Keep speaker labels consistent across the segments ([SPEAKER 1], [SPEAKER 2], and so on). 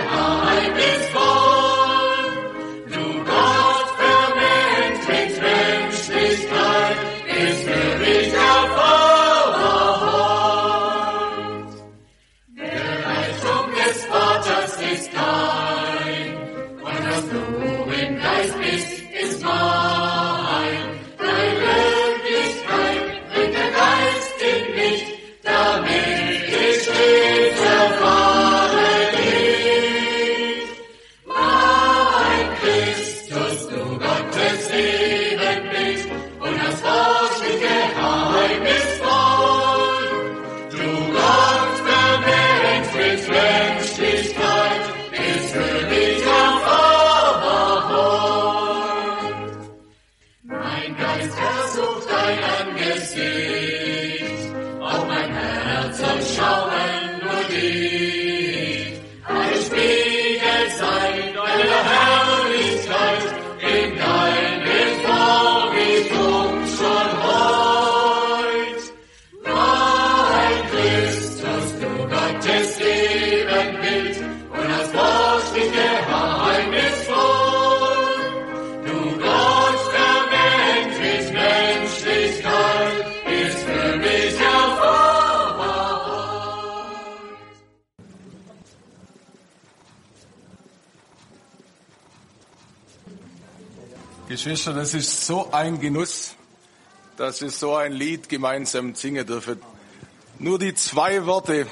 [SPEAKER 1] Geschwister, das ist so ein Genuss, dass wir so ein Lied gemeinsam singen dürfen. Nur die 2 Worte,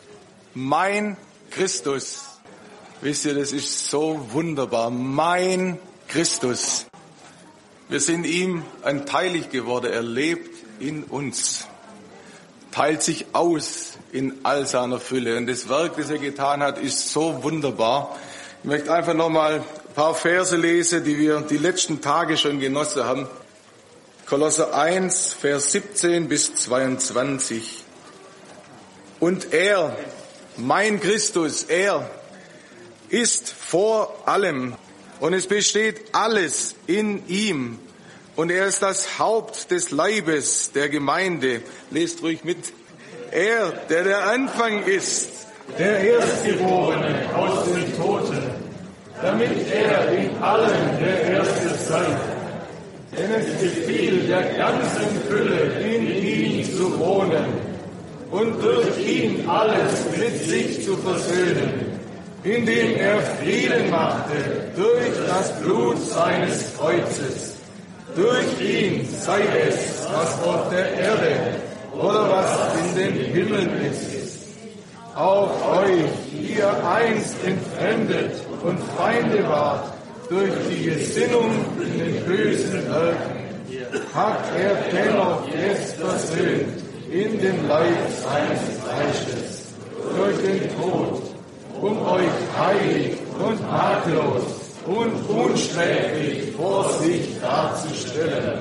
[SPEAKER 1] mein Christus. Wisst ihr, das ist so wunderbar. Mein Christus. Wir sind ihm anteilig geworden. Er lebt in uns, teilt sich aus in all seiner Fülle. Und das Werk, das er getan hat, ist so wunderbar. Ich möchte einfach nochmal ein paar Verse lesen, die wir die letzten Tage schon genossen haben. Kolosser 1, Vers 17 bis 22. Und er, mein Christus, er ist vor allem und es besteht alles in ihm. Und er ist das Haupt des Leibes der Gemeinde. Lest ruhig mit. Er, der Anfang ist,
[SPEAKER 2] der Erstgeborene aus den Toten, damit er in allem der Erste sei. Denn es gefiel der ganzen Fülle in ihm zu wohnen und durch ihn alles mit sich zu versöhnen, indem er Frieden machte durch das Blut seines Kreuzes. Durch ihn sei es, was auf der Erde oder was in den Himmeln ist. Auch euch, die ihr einst entfremdet und Feinde wart, durch die Gesinnung in den bösen Werken, hat er dennoch jetzt versöhnt in dem Leib seines Fleisches, durch den Tod, um euch heilig und makellos und unsträflich vor sich darzustellen.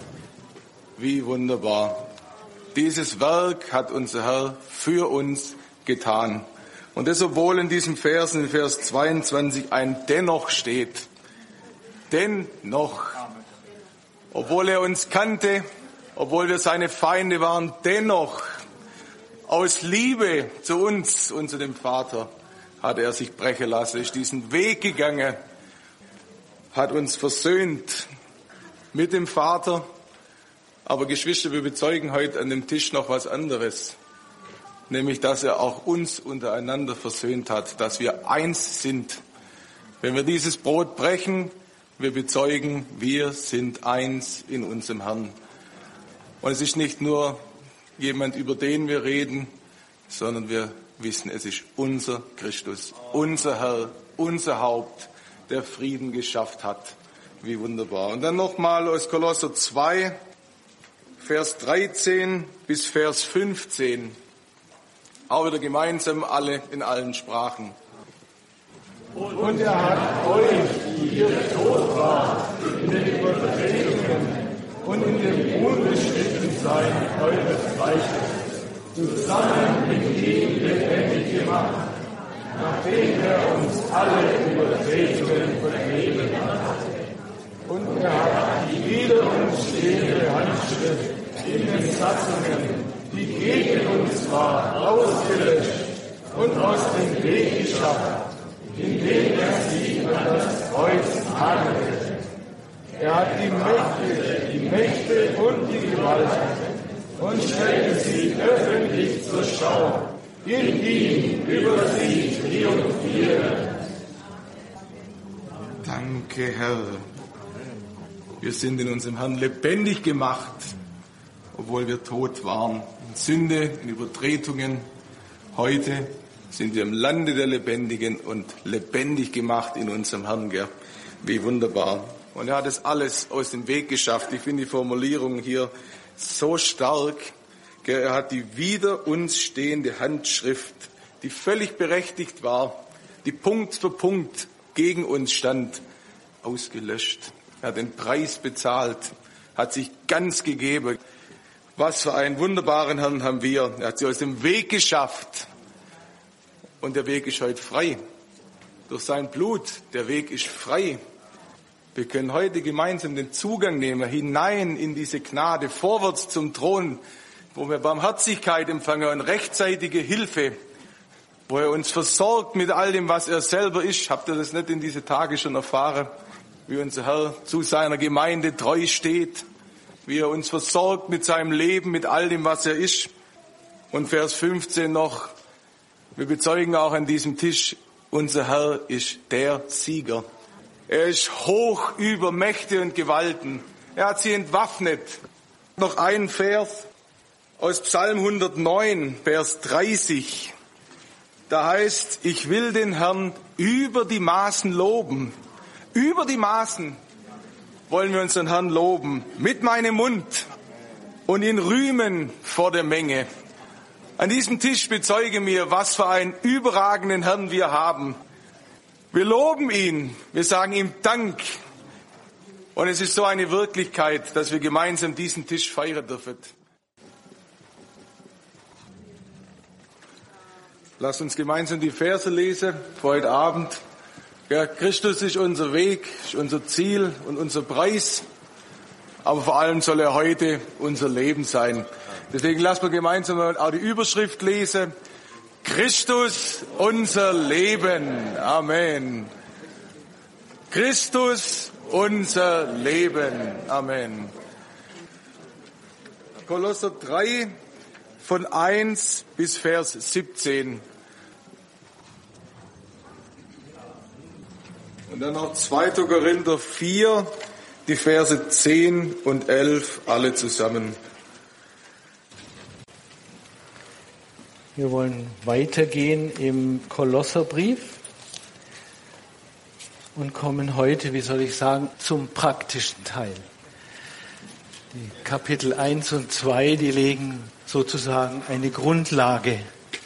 [SPEAKER 1] Wie wunderbar. Dieses Werk hat unser Herr für uns getan. Und das, obwohl in diesem Vers, in Vers 22, ein Dennoch steht. Dennoch. Obwohl er uns kannte, obwohl wir seine Feinde waren, dennoch, aus Liebe zu uns und zu dem Vater, hat er sich brechen lassen, ist diesen Weg gegangen, hat uns versöhnt mit dem Vater. Aber Geschwister, wir bezeugen heute an dem Tisch noch was anderes. Nämlich, dass er auch uns untereinander versöhnt hat, dass wir eins sind. Wenn wir dieses Brot brechen, wir bezeugen, wir sind eins in unserem Herrn. Und es ist nicht nur jemand, über den wir reden, sondern wir wissen, es ist unser Christus, unser Herr, unser Haupt, der Frieden geschafft hat. Wie wunderbar. Und dann nochmal aus Kolosser 2, Vers 13 bis Vers 15. Auch wieder gemeinsam alle in allen Sprachen.
[SPEAKER 2] Und er hat euch, die ihr tot wart, in den Übertretungen und in dem Unbeschnittensein eures Fleisches, zusammen mit ihm lebendig gemacht, nachdem er uns alle Übertretungen vergeben hat. Und er hat die wider uns stehende Handschrift in den Satzungen, die gegen uns war, ausgelöscht und aus dem Weg geschafft, indem er sie an das Kreuz nagelte. Er hat die Mächte und die Gewalten und stellte sie öffentlich zur Schau. In ihm über sie triumphieren.
[SPEAKER 1] Danke, Herr. Wir sind in unserem Herrn lebendig gemacht, obwohl wir tot waren. In Sünde, in Übertretungen. Heute sind wir im Lande der Lebendigen und lebendig gemacht in unserem Herrn. Gell? Wie wunderbar. Und er hat es alles aus dem Weg geschafft. Ich finde die Formulierung hier so stark. Er hat die wider uns stehende Handschrift, die völlig berechtigt war, die Punkt für Punkt gegen uns stand, ausgelöscht. Er hat den Preis bezahlt, hat sich ganz gegeben. Was für einen wunderbaren Herrn haben wir. Er hat sie aus dem Weg geschafft. Und der Weg ist heute frei. Durch sein Blut, der Weg ist frei. Wir können heute gemeinsam den Zugang nehmen, hinein in diese Gnade, vorwärts zum Thron, wo wir Barmherzigkeit empfangen und rechtzeitige Hilfe, wo er uns versorgt mit all dem, was er selber ist. Habt ihr das nicht in diese Tage schon erfahren, wie unser Herr zu seiner Gemeinde treu steht, wie er uns versorgt mit seinem Leben, mit all dem, was er ist. Und Vers 15 noch, wir bezeugen auch an diesem Tisch, unser Herr ist der Sieger. Er ist hoch über Mächte und Gewalten. Er hat sie entwaffnet. Noch ein Vers aus Psalm 109, Vers 30. Da heißt, ich will den Herrn über die Maßen loben. Über die Maßen wollen wir unseren Herrn loben. Mit meinem Mund und ihn rühmen vor der Menge. An diesem Tisch bezeuge mir, was für einen überragenden Herrn wir haben. Wir loben ihn, wir sagen ihm Dank. Und es ist so eine Wirklichkeit, dass wir gemeinsam diesen Tisch feiern dürfen. Lass uns gemeinsam die Verse lesen für heute Abend. Ja, Christus ist unser Weg, ist unser Ziel und unser Preis. Aber vor allem soll er heute unser Leben sein. Deswegen lassen wir gemeinsam auch die Überschrift lesen. Christus, unser Leben. Amen. Christus, unser Leben. Amen. Kolosser 3 von 1 bis Vers 17. Und dann noch 2. Korinther 4, die Verse 10 und 11, alle zusammen.
[SPEAKER 3] Wir wollen weitergehen im Kolosserbrief und kommen heute, zum praktischen Teil. Die Kapitel 1 und 2, die legen sozusagen eine Grundlage.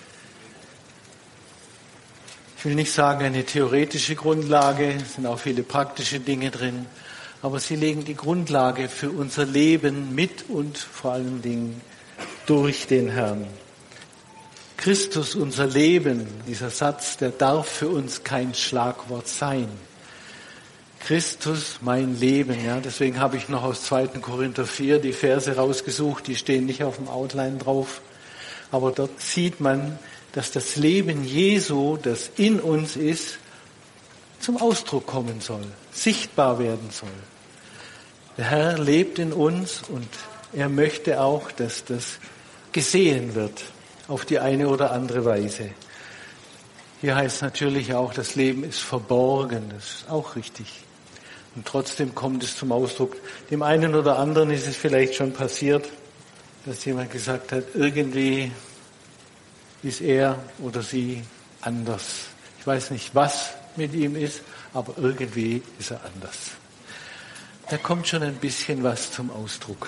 [SPEAKER 3] Ich will nicht sagen eine theoretische Grundlage, es sind auch viele praktische Dinge drin, aber sie legen die Grundlage für unser Leben mit und vor allen Dingen durch den Herrn. Christus, unser Leben, dieser Satz, der darf für uns kein Schlagwort sein. Christus, mein Leben, ja, deswegen habe ich noch aus 2. Korinther 4 die Verse rausgesucht, die stehen nicht auf dem Outline drauf, aber dort sieht man, dass das Leben Jesu, das in uns ist, zum Ausdruck kommen soll, sichtbar werden soll. Der Herr lebt in uns und er möchte auch, dass das gesehen wird, auf die eine oder andere Weise. Hier heißt natürlich auch, das Leben ist verborgen, das ist auch richtig. Und trotzdem kommt es zum Ausdruck. Dem einen oder anderen ist es vielleicht schon passiert, dass jemand gesagt hat, irgendwie ist er oder sie anders. Ich weiß nicht, was mit ihm ist, aber irgendwie ist er anders. Da kommt schon ein bisschen was zum Ausdruck.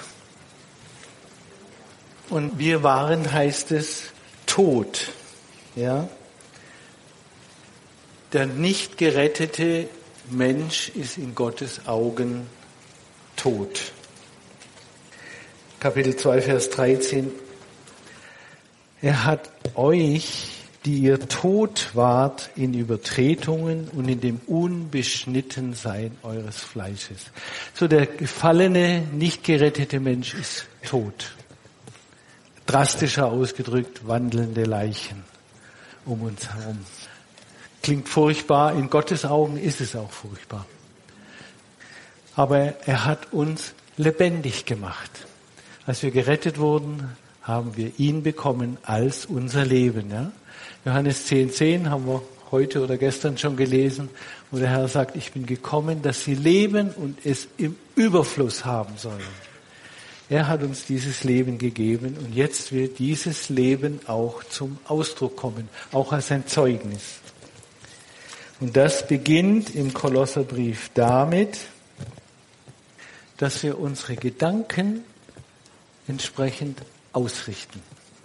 [SPEAKER 3] Und wir waren, heißt es, tot. Ja? Der nicht gerettete Mensch ist in Gottes Augen tot. Kapitel 2, Vers 13. Er hat euch, die ihr tot wart in Übertretungen und in dem Unbeschnittensein eures Fleisches. So der gefallene, nicht gerettete Mensch ist tot. Drastischer ausgedrückt, wandelnde Leichen um uns herum. Klingt furchtbar, in Gottes Augen ist es auch furchtbar. Aber er hat uns lebendig gemacht. Als wir gerettet wurden, haben wir ihn bekommen als unser Leben. Ja? Johannes 10,10 haben wir heute oder gestern schon gelesen, wo der Herr sagt, ich bin gekommen, dass sie leben und es im Überfluss haben sollen. Er hat uns dieses Leben gegeben und jetzt wird dieses Leben auch zum Ausdruck kommen, auch als ein Zeugnis. Und das beginnt im Kolosserbrief damit, dass wir unsere Gedanken entsprechend ausrichten.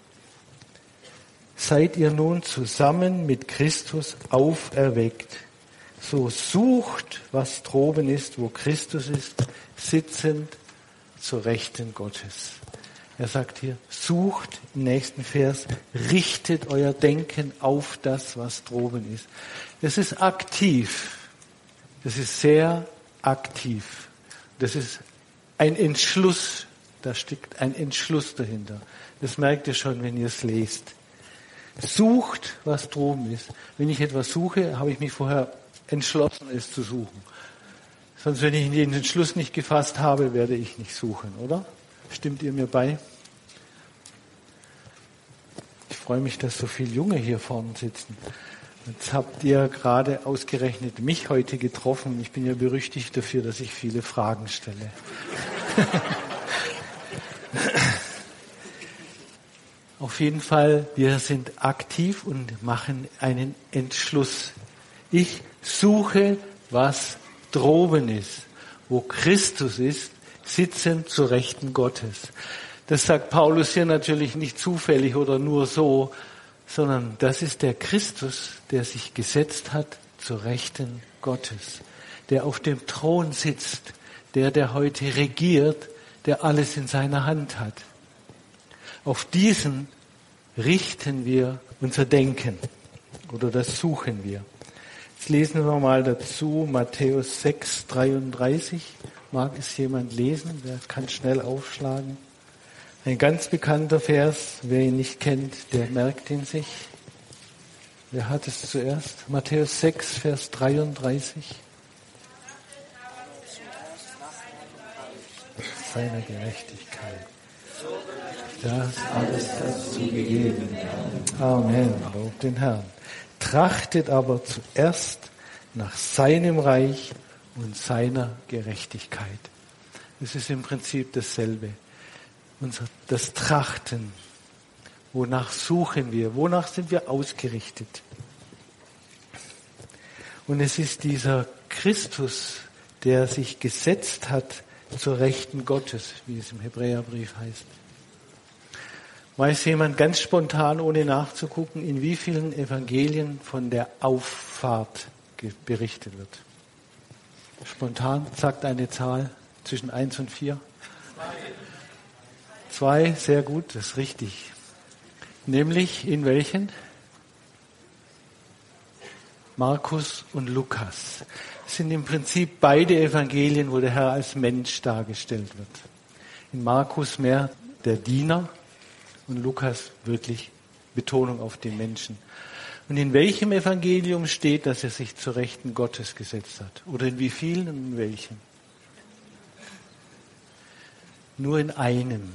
[SPEAKER 3] Seid ihr nun zusammen mit Christus auferweckt, so sucht, was droben ist, wo Christus ist, sitzend zur Rechten Gottes. Er sagt hier, sucht im nächsten Vers, richtet euer Denken auf das, was droben ist. Das ist aktiv. Das ist sehr aktiv. Das ist ein Entschluss. Da steckt ein Entschluss dahinter. Das merkt ihr schon, wenn ihr es lest. Sucht, was droben ist. Wenn ich etwas suche, habe ich mich vorher entschlossen, es zu suchen. Sonst, wenn ich den Entschluss nicht gefasst habe, werde ich nicht suchen, oder? Stimmt ihr mir bei? Ich freue mich, dass so viele Junge hier vorne sitzen. Jetzt habt ihr gerade ausgerechnet mich heute getroffen. Ich bin ja berüchtigt dafür, dass ich viele Fragen stelle. Auf jeden Fall, wir sind aktiv und machen einen Entschluss. Ich suche, was droben ist, wo Christus ist, sitzend zur Rechten Gottes. Das sagt Paulus hier natürlich nicht zufällig oder nur so, sondern das ist der Christus, der sich gesetzt hat zur Rechten Gottes, der auf dem Thron sitzt, der heute regiert, der alles in seiner Hand hat. Auf diesen richten wir unser Denken oder das suchen wir. Jetzt lesen wir mal dazu Matthäus 6,33. Mag es jemand lesen? Wer kann schnell aufschlagen? Ein ganz bekannter Vers. Wer ihn nicht kennt, der merkt ihn sich. Wer hat es zuerst? Matthäus 6, Vers 33. Seiner Gerechtigkeit. Das alles dazu gegeben. Amen. Lob den Herrn. Trachtet aber zuerst nach seinem Reich und seiner Gerechtigkeit. Es ist im Prinzip dasselbe. Das Trachten. Wonach suchen wir? Wonach sind wir ausgerichtet? Und es ist dieser Christus, der sich gesetzt hat zur Rechten Gottes, wie es im Hebräerbrief heißt. Weiß jemand ganz spontan, ohne nachzugucken, in wie vielen Evangelien von der Auffahrt berichtet wird? Spontan sagt eine Zahl zwischen 1 und 4. 2, sehr gut, das ist richtig. Nämlich in welchen? Markus und Lukas. Das sind im Prinzip beide Evangelien, wo der Herr als Mensch dargestellt wird. In Markus mehr der Diener und Lukas wirklich Betonung auf den Menschen. Und in welchem Evangelium steht, dass er sich zur Rechten Gottes gesetzt hat? Oder in wie vielen und in welchen? Nur in einem.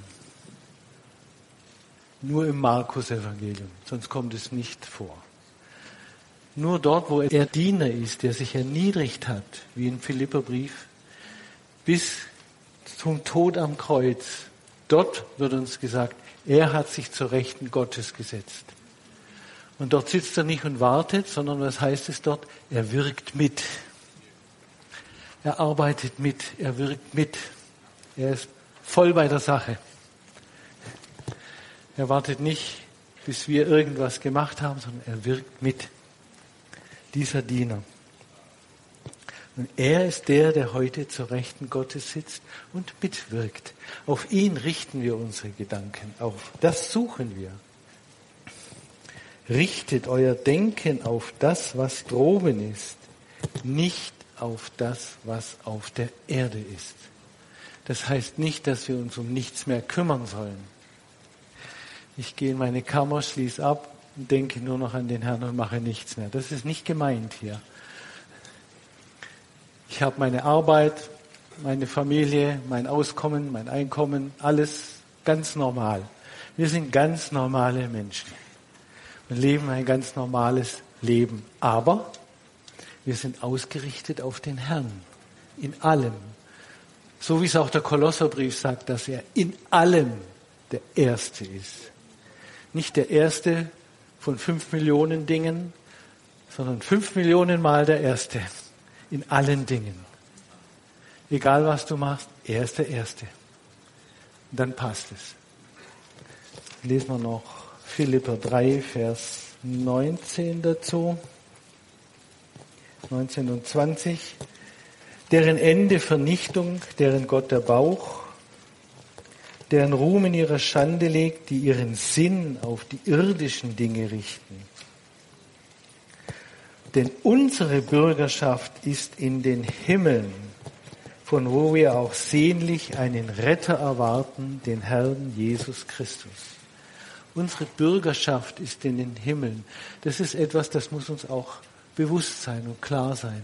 [SPEAKER 3] Nur im Markus-Evangelium. Sonst kommt es nicht vor. Nur dort, wo er Diener ist, der sich erniedrigt hat, wie im Philipperbrief, bis zum Tod am Kreuz. Dort wird uns gesagt, er hat sich zur Rechten Gottes gesetzt. Und dort sitzt er nicht und wartet, sondern was heißt es dort? Er wirkt mit. Er arbeitet mit, er wirkt mit. Er ist voll bei der Sache. Er wartet nicht, bis wir irgendwas gemacht haben, sondern er wirkt mit. Dieser Diener. Und er ist der heute zur Rechten Gottes sitzt und mitwirkt. Auf ihn richten wir unsere Gedanken auf. Das suchen wir. Richtet euer Denken auf das, was droben ist, nicht auf das, was auf der Erde ist. Das heißt nicht, dass wir uns um nichts mehr kümmern sollen. Ich gehe in meine Kammer, schließe ab und denke nur noch an den Herrn und mache nichts mehr. Das ist nicht gemeint hier. Ich habe meine Arbeit, meine Familie, mein Auskommen, mein Einkommen, alles ganz normal. Wir sind ganz normale Menschen und leben ein ganz normales Leben. Aber wir sind ausgerichtet auf den Herrn, in allem. So wie es auch der Kolosserbrief sagt, dass er in allem der Erste ist. Nicht der Erste von 5 Millionen Dingen, sondern 5 Millionen Mal der Erste in allen Dingen. Egal was du machst, er ist der Erste. Und dann passt es. Lesen wir noch Philipper 3, Vers 19 dazu. 19 und 20. Deren Ende Vernichtung, deren Gott der Bauch, deren Ruhm in ihrer Schande legt, die ihren Sinn auf die irdischen Dinge richten. Denn unsere Bürgerschaft ist in den Himmeln, von wo wir auch sehnlich einen Retter erwarten, den Herrn Jesus Christus. Unsere Bürgerschaft ist in den Himmeln. Das ist etwas, das muss uns auch bewusst sein und klar sein.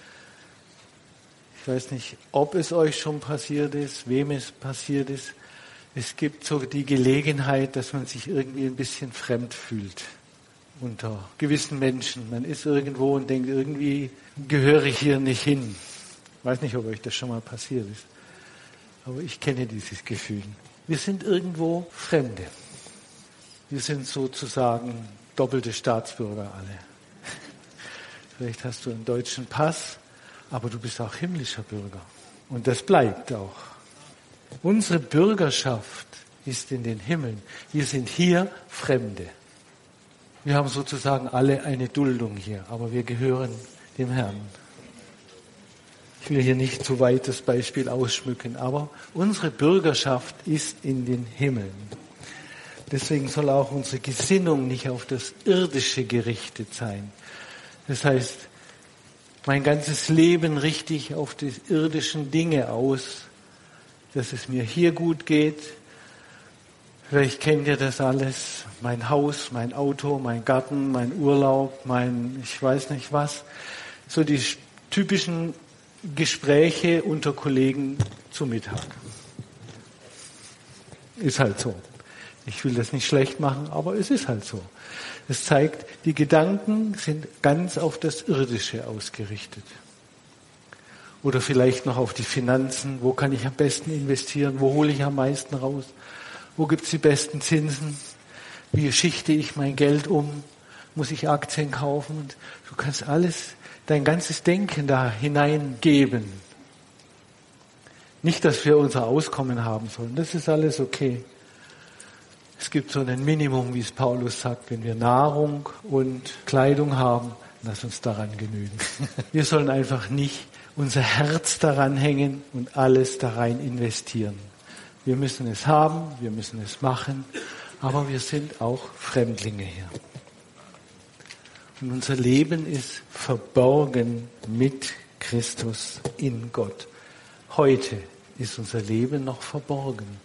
[SPEAKER 3] Ich weiß nicht, ob es euch schon passiert ist, wem es passiert ist. Es gibt so die Gelegenheit, dass man sich irgendwie ein bisschen fremd fühlt unter gewissen Menschen. Man ist irgendwo und denkt, irgendwie gehöre ich hier nicht hin. Ich weiß nicht, ob euch das schon mal passiert ist. Aber ich kenne dieses Gefühl. Wir sind irgendwo Fremde. Wir sind sozusagen doppelte Staatsbürger alle. Vielleicht hast du einen deutschen Pass, aber du bist auch himmlischer Bürger. Und das bleibt auch. Unsere Bürgerschaft ist in den Himmeln. Wir sind hier Fremde. Wir haben sozusagen alle eine Duldung hier, aber wir gehören dem Herrn. Ich will hier nicht zu weit das Beispiel ausschmücken, aber unsere Bürgerschaft ist in den Himmeln. Deswegen soll auch unsere Gesinnung nicht auf das Irdische gerichtet sein. Das heißt, mein ganzes Leben richte ich auf die irdischen Dinge aus, dass es mir hier gut geht. Vielleicht kennt ihr das alles. Mein Haus, mein Auto, mein Garten, mein Urlaub, ich weiß nicht was. So die typischen Gespräche unter Kollegen zu Mittag. Ist halt so. Ich will das nicht schlecht machen, aber es ist halt so. Es zeigt, die Gedanken sind ganz auf das Irdische ausgerichtet. Oder vielleicht noch auf die Finanzen. Wo kann ich am besten investieren? Wo hole ich am meisten raus? Wo gibt es die besten Zinsen? Wie schichte ich mein Geld um? Muss ich Aktien kaufen? Und du kannst alles, dein ganzes Denken da hineingeben. Nicht, dass wir unser Auskommen haben sollen. Das ist alles okay. Es gibt so ein Minimum, wie es Paulus sagt, wenn wir Nahrung und Kleidung haben, lass uns daran genügen. Wir sollen einfach nicht unser Herz daran hängen und alles da rein investieren. Wir müssen es haben, wir müssen es machen, aber wir sind auch Fremdlinge hier. Und unser Leben ist verborgen mit Christus in Gott. Heute ist unser Leben noch verborgen.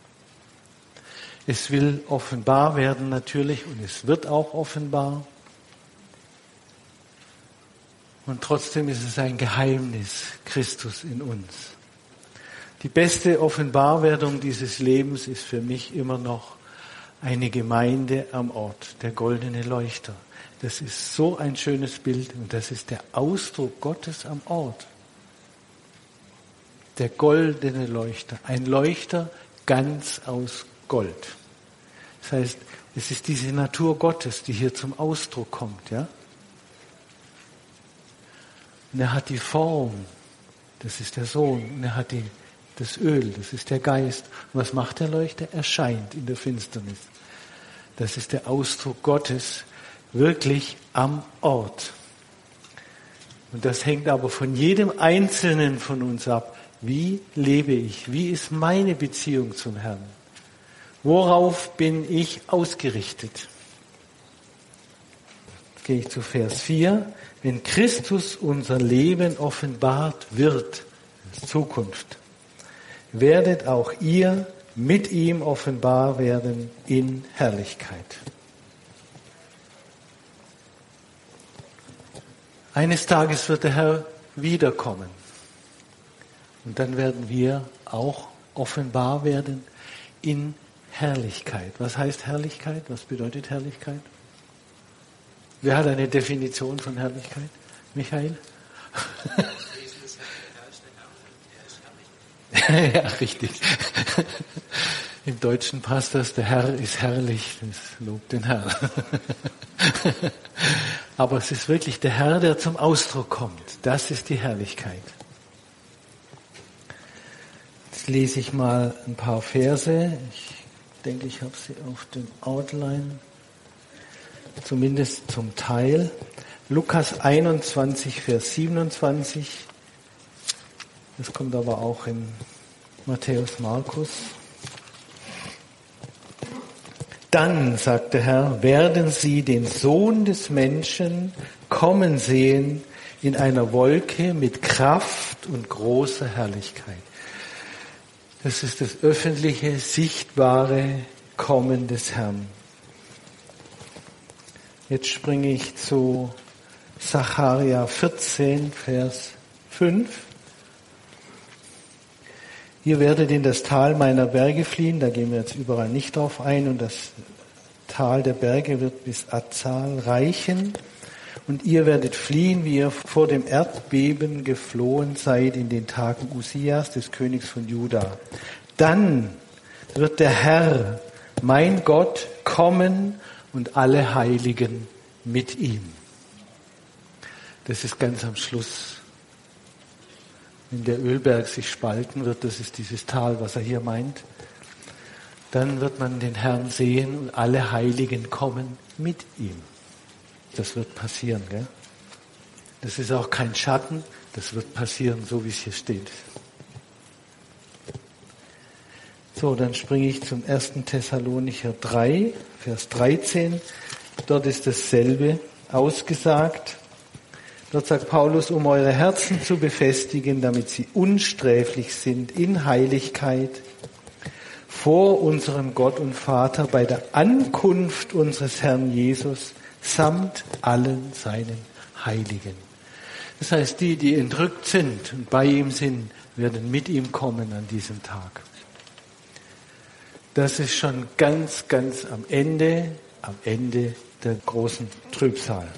[SPEAKER 3] Es will offenbar werden natürlich und es wird auch offenbar. Und trotzdem ist es ein Geheimnis, Christus in uns. Die beste Offenbarwerdung dieses Lebens ist für mich immer noch eine Gemeinde am Ort, der goldene Leuchter. Das ist so ein schönes Bild und das ist der Ausdruck Gottes am Ort. Der goldene Leuchter, ein Leuchter ganz aus Gold. Das heißt, es ist diese Natur Gottes, die hier zum Ausdruck kommt, ja? Und er hat die Form, das ist der Sohn, und er hat das Öl, das ist der Geist. Und was macht der Leuchter? Er scheint in der Finsternis. Das ist der Ausdruck Gottes, wirklich am Ort. Und das hängt aber von jedem Einzelnen von uns ab. Wie lebe ich? Wie ist meine Beziehung zum Herrn? Worauf bin ich ausgerichtet? Jetzt gehe ich zu Vers 4. Wenn Christus unser Leben offenbart wird, Zukunft, werdet auch ihr mit ihm offenbar werden in Herrlichkeit. Eines Tages wird der Herr wiederkommen. Und dann werden wir auch offenbar werden in Herrlichkeit. Was heißt Herrlichkeit? Was bedeutet Herrlichkeit? Wer hat eine Definition von Herrlichkeit? Michael? Ja, richtig. Im Deutschen passt das, der Herr ist herrlich, das lobt den Herrn. Aber es ist wirklich der Herr, der zum Ausdruck kommt. Das ist die Herrlichkeit. Jetzt lese ich mal ein paar Verse. Ich denke, ich habe sie auf dem Outline. Zumindest zum Teil. Lukas 21, Vers 27. Das kommt aber auch in Matthäus, Markus. Dann, sagt der Herr, werden sie den Sohn des Menschen kommen sehen in einer Wolke mit Kraft und großer Herrlichkeit. Das ist das öffentliche, sichtbare Kommen des Herrn. Jetzt springe ich zu Sacharja 14, Vers 5. Ihr werdet in das Tal meiner Berge fliehen, da gehen wir jetzt überall nicht drauf ein, und das Tal der Berge wird bis Azal reichen. Und ihr werdet fliehen, wie ihr vor dem Erdbeben geflohen seid in den Tagen Usias, des Königs von Juda. Dann wird der Herr, mein Gott, kommen und alle Heiligen mit ihm. Das ist ganz am Schluss. Wenn der Ölberg sich spalten wird, das ist dieses Tal, was er hier meint, dann wird man den Herrn sehen und alle Heiligen kommen mit ihm. Das wird passieren, gell? Das ist auch kein Schatten, das wird passieren, so wie es hier steht. So, dann springe ich zum 1. Thessalonicher 3, Vers 13. Dort ist dasselbe ausgesagt. Dort sagt Paulus, um eure Herzen zu befestigen, damit sie unsträflich sind in Heiligkeit vor unserem Gott und Vater bei der Ankunft unseres Herrn Jesus samt allen seinen Heiligen. Das heißt, die entrückt sind und bei ihm sind, werden mit ihm kommen an diesem Tag. Das ist schon ganz, ganz am Ende der großen Trübsal.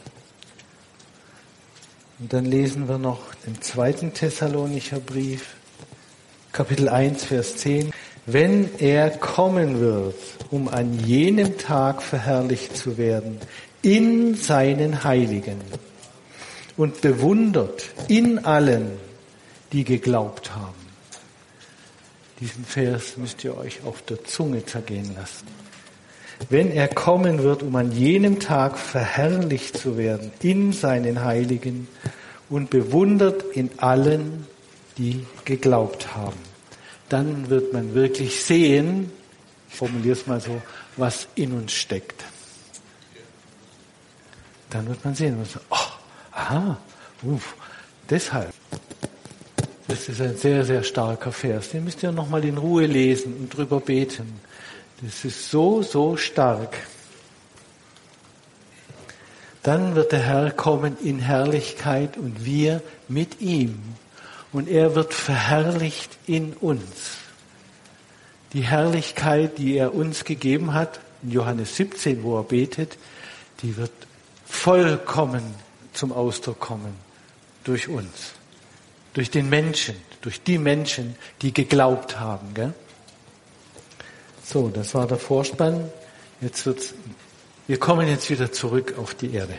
[SPEAKER 3] Und dann lesen wir noch den 2. Thessalonicher Brief, Kapitel 1, Vers 10. Wenn er kommen wird, um an jenem Tag verherrlicht zu werden, in seinen Heiligen und bewundert in allen, die geglaubt haben. Diesen Vers müsst ihr euch auf der Zunge zergehen lassen. Wenn er kommen wird, um an jenem Tag verherrlicht zu werden in seinen Heiligen und bewundert in allen, die geglaubt haben. Dann wird man wirklich sehen, ich formuliere es mal so, was in uns steckt. Dann wird man sehen, deshalb. Das ist ein sehr, sehr starker Vers. Den müsst ihr nochmal in Ruhe lesen und drüber beten. Das ist so, so stark. Dann wird der Herr kommen in Herrlichkeit und wir mit ihm. Und er wird verherrlicht in uns. Die Herrlichkeit, die er uns gegeben hat, in Johannes 17, wo er betet, die wird vollkommen zum Ausdruck kommen durch uns. Durch den Menschen, durch die Menschen, die geglaubt haben. Gell? So, das war der Vorspann. Wir kommen jetzt wieder zurück auf die Erde.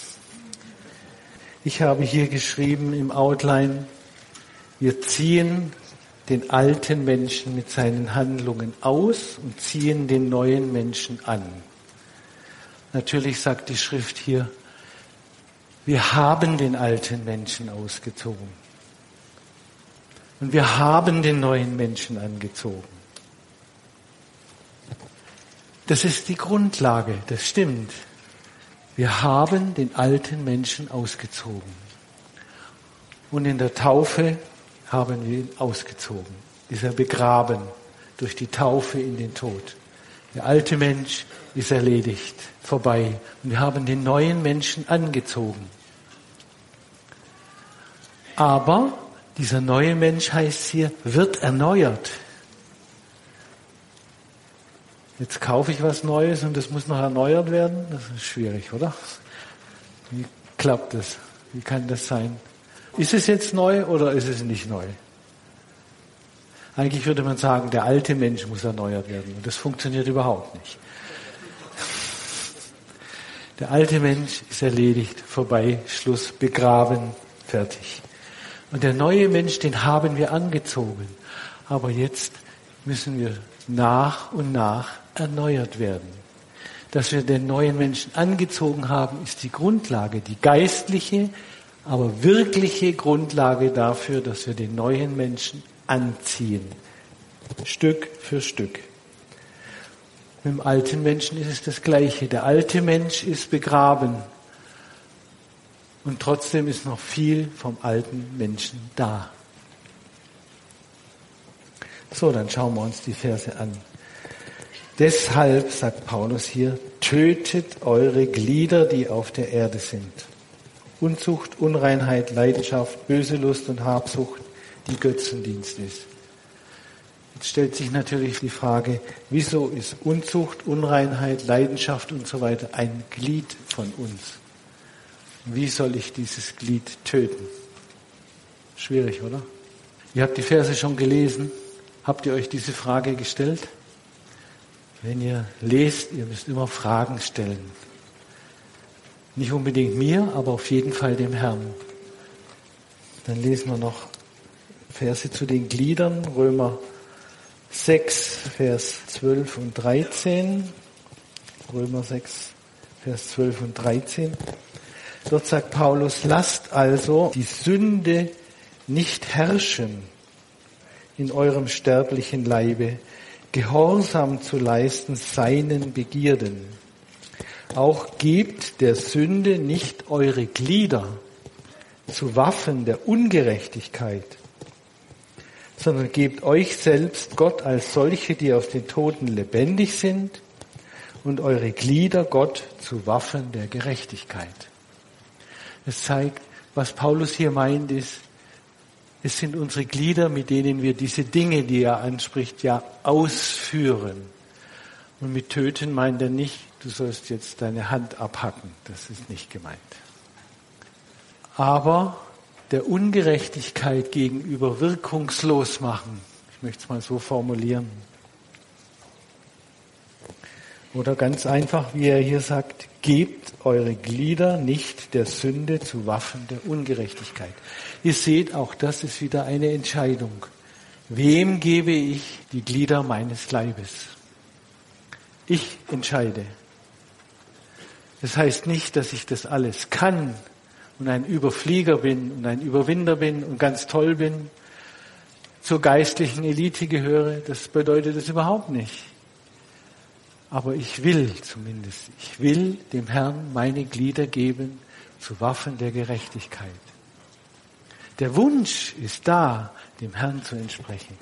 [SPEAKER 3] Ich habe hier geschrieben im Outline, wir ziehen den alten Menschen mit seinen Handlungen aus und ziehen den neuen Menschen an. Natürlich sagt die Schrift hier, wir haben den alten Menschen ausgezogen. Und wir haben den neuen Menschen angezogen. Das ist die Grundlage, das stimmt. Wir haben den alten Menschen ausgezogen. Und in der Taufe haben wir ihn ausgezogen. Ist er begraben durch die Taufe in den Tod. Der alte Mensch ist erledigt, vorbei. Und wir haben den neuen Menschen angezogen. Aber dieser neue Mensch, heißt hier, wird erneuert. Jetzt kaufe ich was Neues und das muss noch erneuert werden. Das ist schwierig, oder? Wie klappt das? Wie kann das sein? Ist es jetzt neu oder ist es nicht neu? Eigentlich würde man sagen, der alte Mensch muss erneuert werden. Und das funktioniert überhaupt nicht. Der alte Mensch ist erledigt, vorbei, Schluss, begraben, fertig. Und der neue Mensch, den haben wir angezogen. Aber jetzt müssen wir nach und nach erneuert werden. Dass wir den neuen Menschen angezogen haben, ist die Grundlage, die geistliche, aber wirkliche Grundlage dafür, dass wir den neuen Menschen anziehen. Stück für Stück. Mit dem alten Menschen ist es das Gleiche. Der alte Mensch ist begraben. Und trotzdem ist noch viel vom alten Menschen da. So, dann schauen wir uns die Verse an. Deshalb, sagt Paulus hier, tötet eure Glieder, die auf der Erde sind. Unzucht, Unreinheit, Leidenschaft, böse Lust und Habsucht, die Götzendienst ist. Jetzt stellt sich natürlich die Frage, wieso ist Unzucht, Unreinheit, Leidenschaft und so weiter ein Glied von uns? Wie soll ich dieses Glied töten? Schwierig, oder? Ihr habt die Verse schon gelesen. Habt ihr euch diese Frage gestellt? Wenn ihr lest, ihr müsst immer Fragen stellen. Nicht unbedingt mir, aber auf jeden Fall dem Herrn. Dann lesen wir noch Verse zu den Gliedern, Römer 6, Vers 12 und 13. Römer 6, Vers 12 und 13. Dort sagt Paulus, lasst also die Sünde nicht herrschen in eurem sterblichen Leibe, Gehorsam zu leisten seinen Begierden. Auch gebt der Sünde nicht eure Glieder zu Waffen der Ungerechtigkeit, sondern gebt euch selbst Gott als solche, die aus den Toten lebendig sind, und eure Glieder Gott zu Waffen der Gerechtigkeit. Es zeigt, was Paulus hier meint, ist, es sind unsere Glieder, mit denen wir diese Dinge, die er anspricht, ja ausführen. Und mit töten meint er nicht, du sollst jetzt deine Hand abhacken. Das ist nicht gemeint. Aber der Ungerechtigkeit gegenüber wirkungslos machen. Ich möchte es mal so formulieren. Oder ganz einfach, wie er hier sagt, gebt eure Glieder nicht der Sünde zu Waffen der Ungerechtigkeit. Ihr seht, auch das ist wieder eine Entscheidung. Wem gebe ich die Glieder meines Leibes? Ich entscheide. Das heißt nicht, dass ich das alles kann und ein Überflieger bin und ein Überwinder bin und ganz toll bin, zur geistlichen Elite gehöre. Das bedeutet es überhaupt nicht. Aber ich will zumindest, ich will dem Herrn meine Glieder geben zu Waffen der Gerechtigkeit. Der Wunsch ist da, dem Herrn zu entsprechen.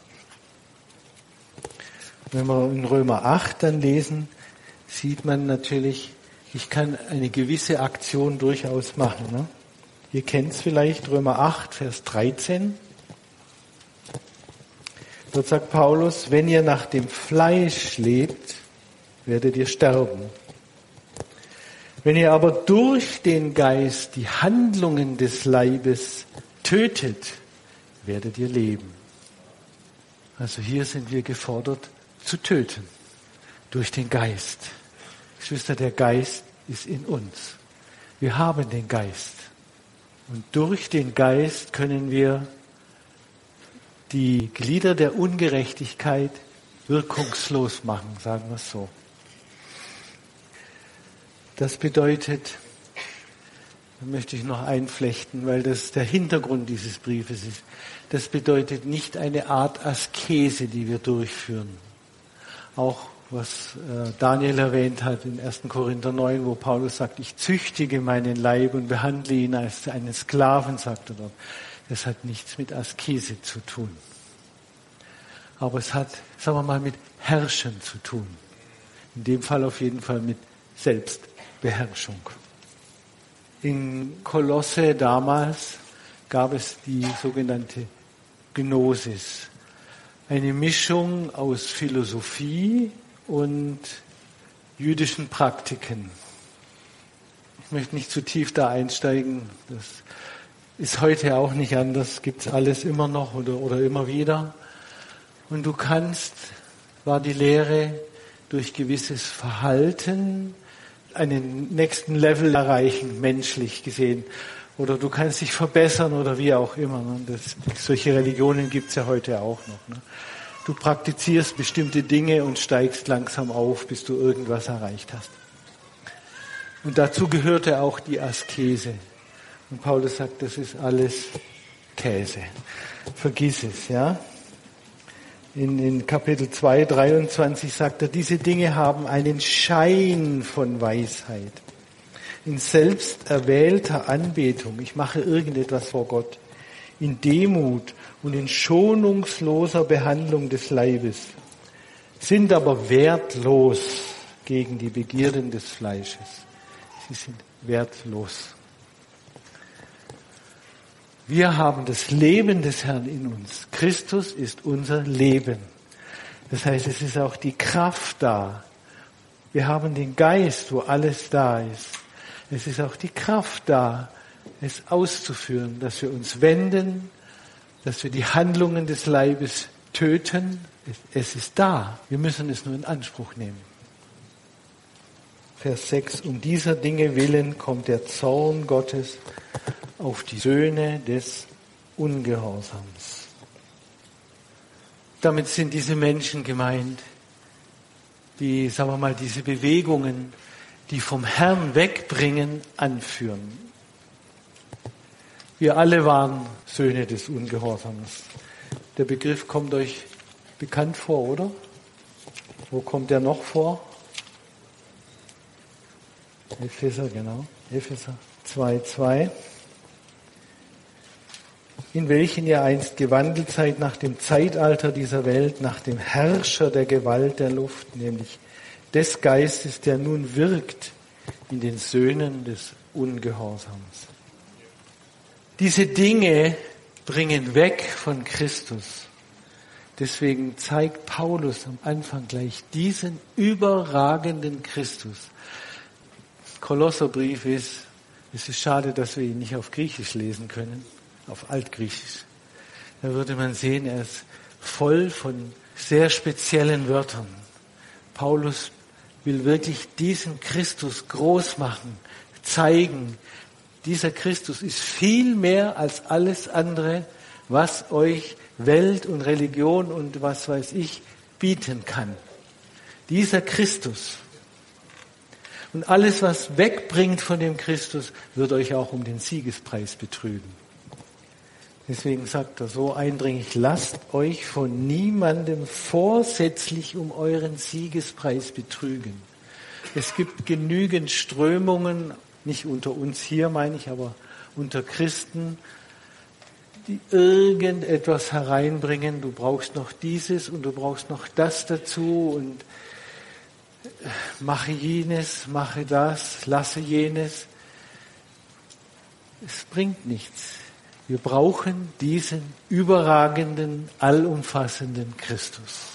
[SPEAKER 3] Wenn wir in Römer 8 dann lesen, sieht man natürlich, ich kann eine gewisse Aktion durchaus machen. Ne? Ihr kennt es vielleicht, Römer 8, Vers 13. Dort sagt Paulus, wenn ihr nach dem Fleisch lebt, werdet ihr sterben. Wenn ihr aber durch den Geist die Handlungen des Leibes tötet, werdet ihr leben. Also hier sind wir gefordert zu töten. Durch den Geist. Geschwister, der Geist ist in uns. Wir haben den Geist. Und durch den Geist können wir die Glieder der Ungerechtigkeit wirkungslos machen, sagen wir es so. Das bedeutet, da möchte ich noch einflechten, weil das der Hintergrund dieses Briefes ist. Das bedeutet nicht eine Art Askese, die wir durchführen. Auch was Daniel erwähnt hat in 1. Korinther 9, wo Paulus sagt, ich züchtige meinen Leib und behandle ihn als einen Sklaven, sagt er dort. Das hat nichts mit Askese zu tun. Aber es hat, sagen wir mal, mit Herrschen zu tun. In dem Fall auf jeden Fall mit Selbstbeherrschung. In Kolosse damals gab es die sogenannte Gnosis. Eine Mischung aus Philosophie und jüdischen Praktiken. Ich möchte nicht zu tief da einsteigen. Das ist heute auch nicht anders. Gibt es alles immer noch oder immer wieder. Und du kannst, war die Lehre, durch gewisses Verhalten einen nächsten Level erreichen, menschlich gesehen. Oder du kannst dich verbessern oder wie auch immer. Solche Religionen gibt es ja heute auch noch. Du praktizierst bestimmte Dinge und steigst langsam auf, bis du irgendwas erreicht hast. Und dazu gehörte auch die Askese. Und Paulus sagt, das ist alles Käse. Vergiss es, ja. In Kapitel 2, 23 sagt er, diese Dinge haben einen Schein von Weisheit. In selbst erwählter Anbetung, ich mache irgendetwas vor Gott, in Demut und in schonungsloser Behandlung des Leibes, sind aber wertlos gegen die Begierden des Fleisches. Sie sind wertlos. Wir haben das Leben des Herrn in uns. Christus ist unser Leben. Das heißt, es ist auch die Kraft da. Wir haben den Geist, wo alles da ist. Es ist auch die Kraft da, es auszuführen, dass wir uns wenden, dass wir die Handlungen des Leibes töten. Es ist da. Wir müssen es nur in Anspruch nehmen. Vers 6. Um dieser Dinge willen kommt der Zorn Gottes auf die Söhne des Ungehorsams. Damit sind diese Menschen gemeint, die, sagen wir mal, diese Bewegungen, die vom Herrn wegbringen, anführen. Wir alle waren Söhne des Ungehorsams. Der Begriff kommt euch bekannt vor, oder? Wo kommt der noch vor? Epheser, genau. Epheser 2,2. In welchen ihr einst gewandelt seid nach dem Zeitalter dieser Welt, nach dem Herrscher der Gewalt der Luft, nämlich des Geistes, der nun wirkt in den Söhnen des Ungehorsams. Diese Dinge bringen weg von Christus. Deswegen zeigt Paulus am Anfang gleich diesen überragenden Christus. Kolosserbrief ist, es ist schade, dass wir ihn nicht auf Griechisch lesen können, auf Altgriechisch. Da würde man sehen, er ist voll von sehr speziellen Wörtern. Paulus will wirklich diesen Christus groß machen, zeigen. Dieser Christus ist viel mehr als alles andere, was euch Welt und Religion und was weiß ich bieten kann. Dieser Christus. Und alles, was wegbringt von dem Christus, wird euch auch um den Siegespreis betrügen. Deswegen sagt er so eindringlich, lasst euch von niemandem vorsätzlich um euren Siegespreis betrügen. Es gibt genügend Strömungen, nicht unter uns hier meine ich, aber unter Christen, die irgendetwas hereinbringen. Du brauchst noch dieses und du brauchst noch das dazu und mache jenes, mache das, lasse jenes. Es bringt nichts. Wir brauchen diesen überragenden, allumfassenden Christus.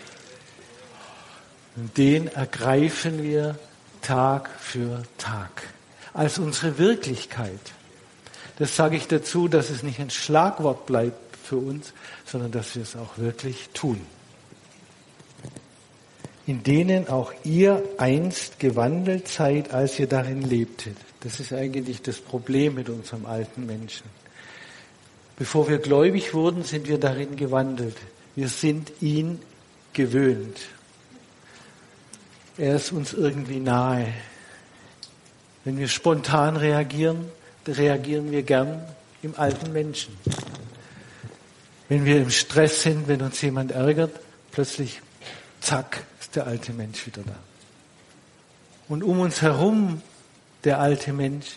[SPEAKER 3] Und den ergreifen wir Tag für Tag als unsere Wirklichkeit. Das sage ich dazu, dass es nicht ein Schlagwort bleibt für uns, sondern dass wir es auch wirklich tun. In denen auch ihr einst gewandelt seid, als ihr darin lebtet. Das ist eigentlich das Problem mit unserem alten Menschen. Bevor wir gläubig wurden, sind wir darin gewandelt. Wir sind ihn gewöhnt. Er ist uns irgendwie nahe. Wenn wir spontan reagieren, reagieren wir gern im alten Menschen. Wenn wir im Stress sind, wenn uns jemand ärgert, plötzlich, zack, ist der alte Mensch wieder da. Und um uns herum, der alte Mensch,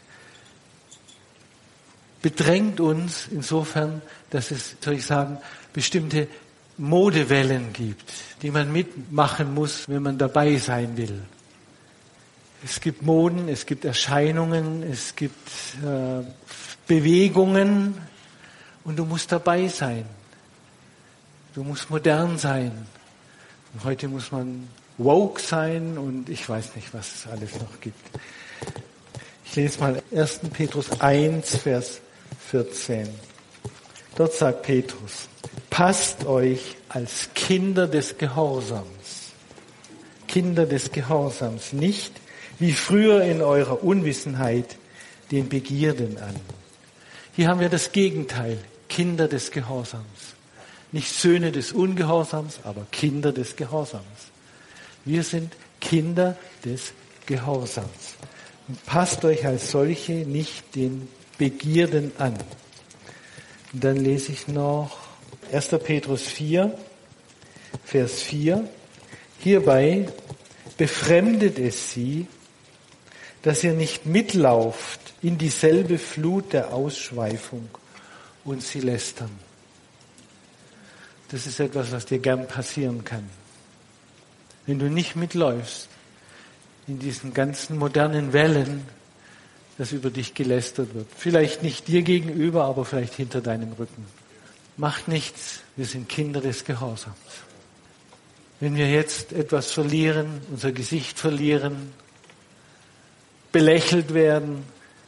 [SPEAKER 3] bedrängt uns insofern, dass es, soll ich sagen, bestimmte Modewellen gibt, die man mitmachen muss, wenn man dabei sein will. Es gibt Moden, es gibt Erscheinungen, es gibt Bewegungen Und du musst dabei sein. Du musst modern sein. Und heute muss man woke sein und ich weiß nicht, was es alles noch gibt. Ich lese mal 1. Petrus 1, Vers 14. Dort sagt Petrus, passt euch als Kinder des Gehorsams. Kinder des Gehorsams, nicht wie früher in eurer Unwissenheit den Begierden an. Hier haben wir das Gegenteil, Kinder des Gehorsams. Nicht Söhne des Ungehorsams, aber Kinder des Gehorsams. Wir sind Kinder des Gehorsams. Und passt euch als solche nicht den Begierden an. Und dann lese ich noch 1. Petrus 4, Vers 4. Hierbei befremdet es sie, dass ihr nicht mitlauft in dieselbe Flut der Ausschweifung und sie lästern. Das ist etwas, was dir gern passieren kann. Wenn du nicht mitläufst in diesen ganzen modernen Wellen, dass über dich gelästert wird. Vielleicht nicht dir gegenüber, aber vielleicht hinter deinem Rücken. Macht nichts, wir sind Kinder des Gehorsams. Wenn wir jetzt etwas verlieren, unser Gesicht verlieren, belächelt werden,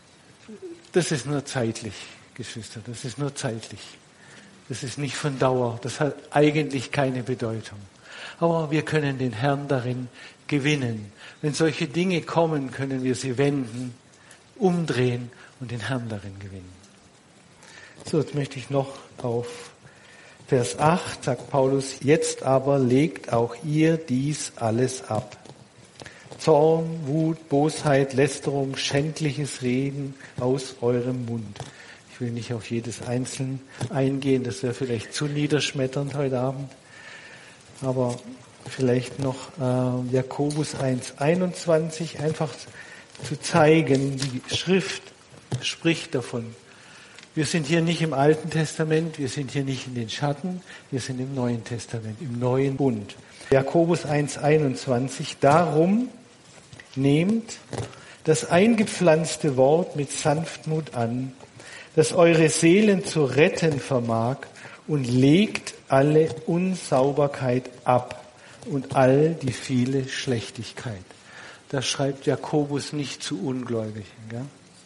[SPEAKER 3] das ist nur zeitlich, Geschwister, das ist nur zeitlich. Das ist nicht von Dauer, das hat eigentlich keine Bedeutung. Aber wir können den Herrn darin gewinnen. Wenn solche Dinge kommen, können wir sie wenden, umdrehen und den Herrn darin gewinnen. So, jetzt möchte ich noch auf Vers 8, sagt Paulus, jetzt aber legt auch ihr dies alles ab. Zorn, Wut, Bosheit, Lästerung, schändliches Reden aus eurem Mund. Ich will nicht auf jedes einzeln eingehen, das wäre vielleicht zu niederschmetternd heute Abend. Aber vielleicht noch Jakobus 1,21, einfach zu zeigen, die Schrift spricht davon. Wir sind hier nicht im Alten Testament, wir sind hier nicht in den Schatten, wir sind im Neuen Testament, im neuen Bund. Jakobus 1,21, darum nehmt das eingepflanzte Wort mit Sanftmut an, das eure Seelen zu retten vermag, und legt alle Unsauberkeit ab und all die viele Schlechtigkeit. Das schreibt Jakobus nicht zu Ungläubigen. Gell?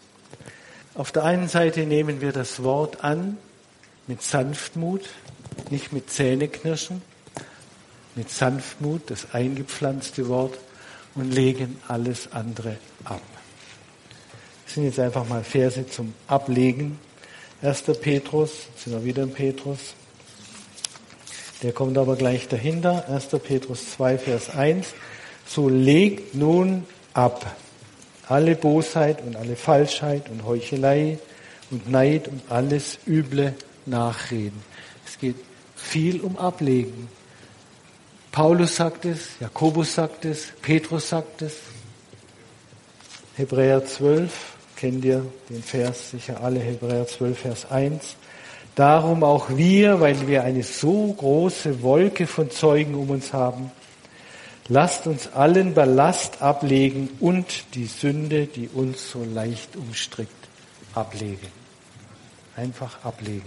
[SPEAKER 3] Auf der einen Seite nehmen wir das Wort an mit Sanftmut, nicht mit Zähneknirschen, mit Sanftmut, das eingepflanzte Wort, und legen alles andere ab. Das sind jetzt einfach mal Verse zum Ablegen. 1. Petrus, sind wir wieder in Petrus. Der kommt aber gleich dahinter. 1. Petrus 2, Vers 1. So legt nun ab alle Bosheit und alle Falschheit und Heuchelei und Neid und alles üble Nachreden. Es geht viel um Ablegen. Paulus sagt es, Jakobus sagt es, Petrus sagt es. Hebräer 12, kennt ihr den Vers sicher alle, Hebräer 12, Vers 1. Darum auch wir, weil wir eine so große Wolke von Zeugen um uns haben, lasst uns allen Ballast ablegen und die Sünde, die uns so leicht umstrickt, ablegen. Einfach ablegen.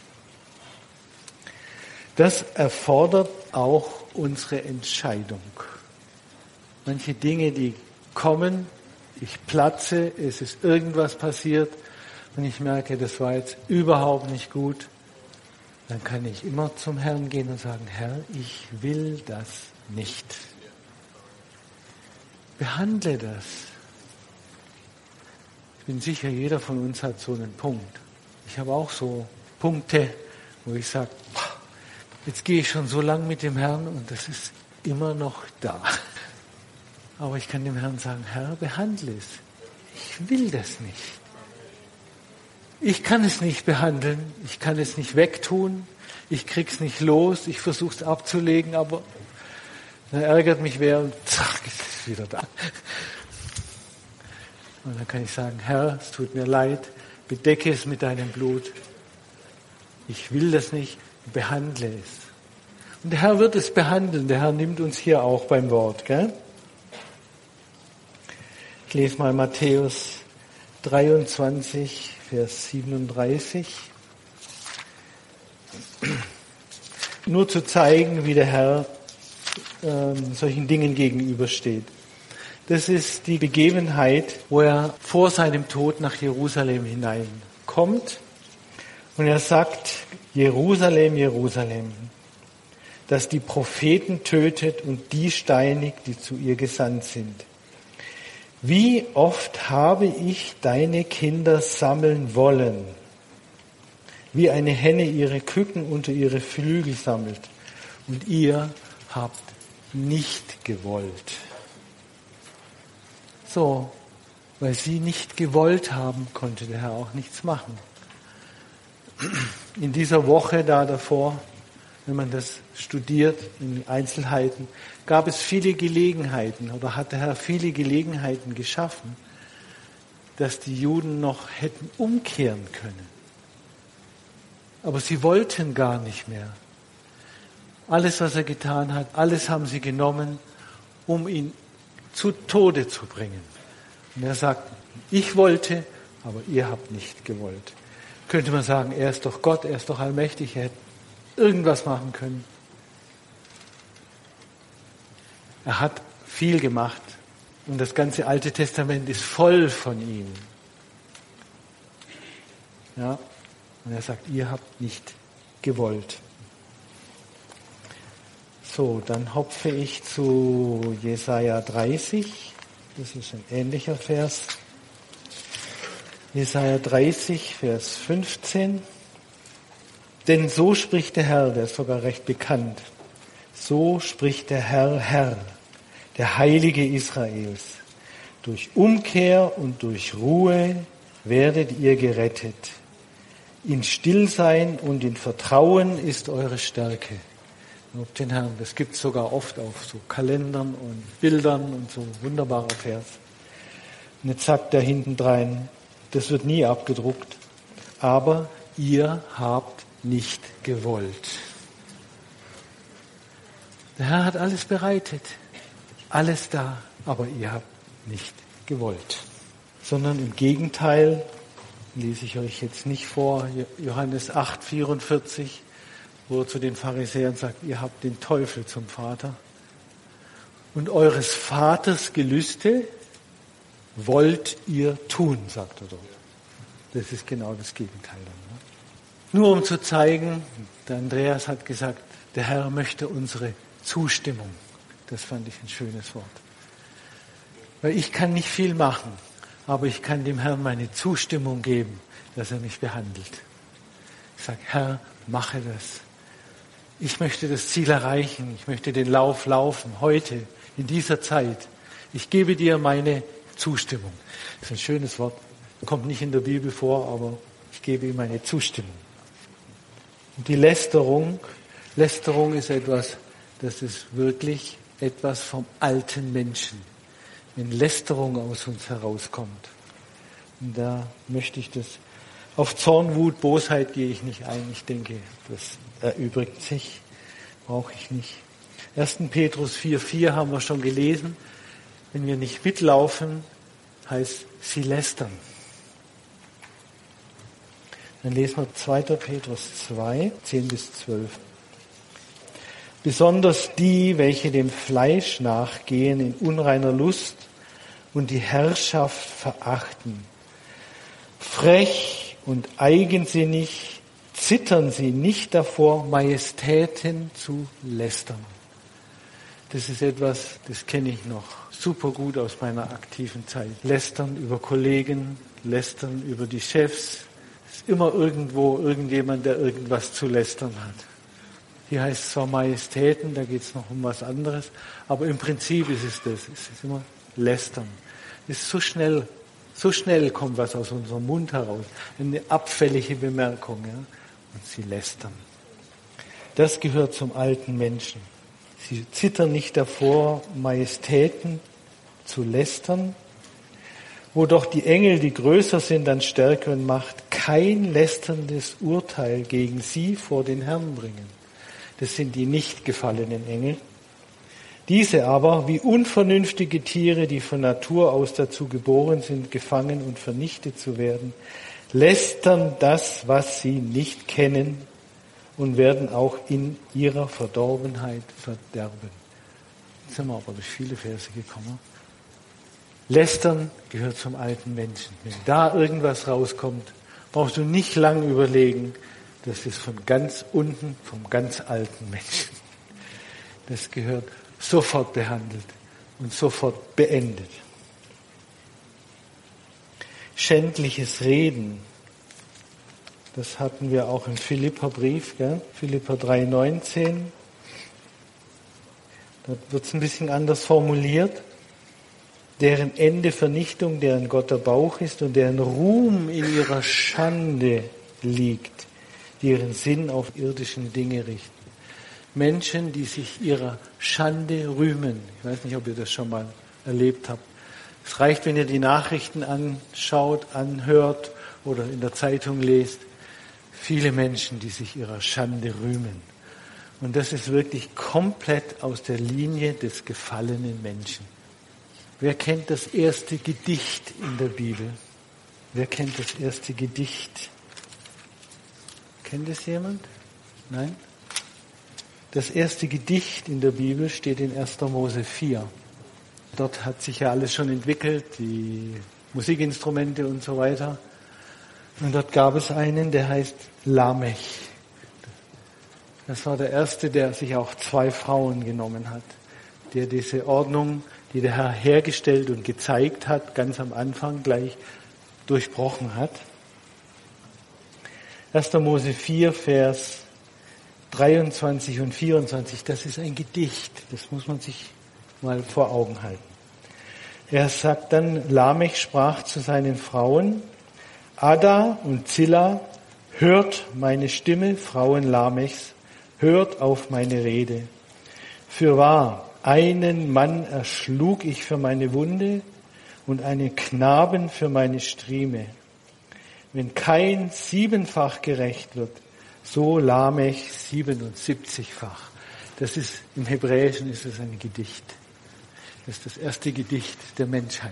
[SPEAKER 3] Das erfordert auch unsere Entscheidung. Manche Dinge, die kommen, ich platze, es ist irgendwas passiert und ich merke, das war jetzt überhaupt nicht gut, dann kann ich immer zum Herrn gehen und sagen, Herr, ich will das nicht. Behandle das. Ich bin sicher, jeder von uns hat so einen Punkt. Ich habe auch so Punkte, wo ich sage, jetzt gehe ich schon so lang mit dem Herrn und das ist immer noch da. Aber ich kann dem Herrn sagen, Herr, behandle es. Ich will das nicht. Ich kann es nicht behandeln, ich kann es nicht wegtun, ich krieg's nicht los, ich versuche es abzulegen, aber dann ärgert mich wer und zack, ist es wieder da. Und dann kann ich sagen, Herr, es tut mir leid, bedecke es mit deinem Blut. Ich will das nicht, behandle es. Und der Herr wird es behandeln, der Herr nimmt uns hier auch beim Wort. Gell? Ich lese mal Matthäus 23, Vers 37. Nur zu zeigen, wie der Herr solchen Dingen gegenübersteht. Das ist die Begebenheit, wo er vor seinem Tod nach Jerusalem hineinkommt und er sagt, Jerusalem, Jerusalem, das die Propheten tötet und die steinigt, die zu ihr gesandt sind. Wie oft habe ich deine Kinder sammeln wollen, wie eine Henne ihre Küken unter ihre Flügel sammelt, und ihr habt nicht gewollt. So, weil sie nicht gewollt haben, konnte der Herr auch nichts machen. In dieser Woche da davor, wenn man das studiert in Einzelheiten, gab es viele Gelegenheiten oder hat der Herr viele Gelegenheiten geschaffen, dass die Juden noch hätten umkehren können. Aber sie wollten gar nicht mehr. Alles, was er getan hat, alles haben sie genommen, um ihn zu Tode zu bringen. Und er sagt, ich wollte, aber ihr habt nicht gewollt. Könnte man sagen, er ist doch Gott, er ist doch allmächtig, er hätte irgendwas machen können. Er hat viel gemacht und das ganze Alte Testament ist voll von ihm. Ja, und er sagt, ihr habt nicht gewollt. So, dann hopfe ich zu Jesaja 30. Das ist ein ähnlicher Vers. Jesaja 30, Vers 15. Denn so spricht der Herr, der ist sogar recht bekannt. So spricht der Herr, Herr, der Heilige Israels. Durch Umkehr und durch Ruhe werdet ihr gerettet. In Stillsein und in Vertrauen ist eure Stärke. Lob den Herrn. Das gibt es sogar oft auf so Kalendern und Bildern und so. Wunderbarer Vers. Und jetzt sagt er hinten drein, das wird nie abgedruckt, aber ihr habt nicht gewollt. Der Herr hat alles bereitet, alles da, aber ihr habt nicht gewollt. Sondern im Gegenteil, lese ich euch jetzt nicht vor, Johannes 8,44, wo er zu den Pharisäern sagt, ihr habt den Teufel zum Vater und eures Vaters Gelüste wollt ihr tun, sagt er dort. Das ist genau das Gegenteil dann. Nur um zu zeigen, der Andreas hat gesagt, der Herr möchte unsere Zustimmung. Das fand ich ein schönes Wort. Weil ich kann nicht viel machen, aber ich kann dem Herrn meine Zustimmung geben, dass er mich behandelt. Ich sage, Herr, mache das. Ich möchte das Ziel erreichen. Ich möchte den Lauf laufen, heute, in dieser Zeit. Ich gebe dir meine Zustimmung. Das ist ein schönes Wort. Kommt nicht in der Bibel vor, aber ich gebe ihm meine Zustimmung. Und die Lästerung ist etwas, das ist wirklich etwas vom alten Menschen. Wenn Lästerung aus uns herauskommt. Und da möchte ich das, auf Zorn, Wut, Bosheit gehe ich nicht ein. Ich denke, das erübrigt sich, brauche ich nicht. 1. Petrus 4,4 haben wir schon gelesen. Wenn wir nicht mitlaufen, heißt sie lästern. Dann lesen wir 2. Petrus 2, 10-12. Besonders die, welche dem Fleisch nachgehen in unreiner Lust und die Herrschaft verachten. Frech und eigensinnig zittern sie nicht davor, Majestäten zu lästern. Das ist etwas, das kenne ich noch super gut aus meiner aktiven Zeit. Lästern über Kollegen, lästern über die Chefs. Es ist immer irgendwo irgendjemand, der irgendwas zu lästern hat. Hier heißt es zwar Majestäten, da geht es noch um was anderes, aber im Prinzip ist es das. Es ist immer lästern. Es ist so schnell kommt was aus unserem Mund heraus. Eine abfällige Bemerkung, ja? Und sie lästern. Das gehört zum alten Menschen. Sie zittern nicht davor, Majestäten zu lästern, wo doch die Engel, die größer sind an Stärke und Macht, kein lästerndes Urteil gegen sie vor den Herrn bringen. Das sind die nicht gefallenen Engel. Diese aber, wie unvernünftige Tiere, die von Natur aus dazu geboren sind, gefangen und vernichtet zu werden, lästern das, was sie nicht kennen, und werden auch in ihrer Verdorbenheit verderben. Jetzt sind wir aber durch viele Verse gekommen. Lästern gehört zum alten Menschen. Wenn da irgendwas rauskommt, brauchst du nicht lange überlegen, das ist von ganz unten, vom ganz alten Menschen. Das gehört sofort behandelt und sofort beendet. Schändliches Reden, das hatten wir auch im Philipperbrief, gell? Philipper 3,19. Da wird es ein bisschen anders formuliert. Deren Ende Vernichtung, deren Gott der Bauch ist und deren Ruhm in ihrer Schande liegt, die ihren Sinn auf irdischen Dinge richten. Menschen, die sich ihrer Schande rühmen. Ich weiß nicht, ob ihr das schon mal erlebt habt. Es reicht, wenn ihr die Nachrichten anschaut, anhört oder in der Zeitung lest. Viele Menschen, die sich ihrer Schande rühmen. Und das ist wirklich komplett aus der Linie des gefallenen Menschen. Wer kennt das erste Gedicht in der Bibel? Wer kennt das erste Gedicht? Kennt es jemand? Nein? Das erste Gedicht in der Bibel steht in 1. Mose 4. Dort hat sich ja alles schon entwickelt, die Musikinstrumente und so weiter. Und dort gab es einen, der heißt Lamech. Das war der erste, der sich auch 2 Frauen genommen hat, der diese Ordnung, die der Herr hergestellt und gezeigt hat, ganz am Anfang gleich durchbrochen hat. 1. Mose 4, Vers 23 und 24, das ist ein Gedicht, das muss man sich mal vor Augen halten. Er sagt dann, Lamech sprach zu seinen Frauen, Ada und Zilla, hört meine Stimme, Frauen Lamechs, hört auf meine Rede. Fürwahr, einen Mann erschlug ich für meine Wunde und einen Knaben für meine Strieme. Wenn Kain 7-fach gerächt wird, so Lamech 77-fach. Das ist, im Hebräischen ist es ein Gedicht. Das ist das erste Gedicht der Menschheit.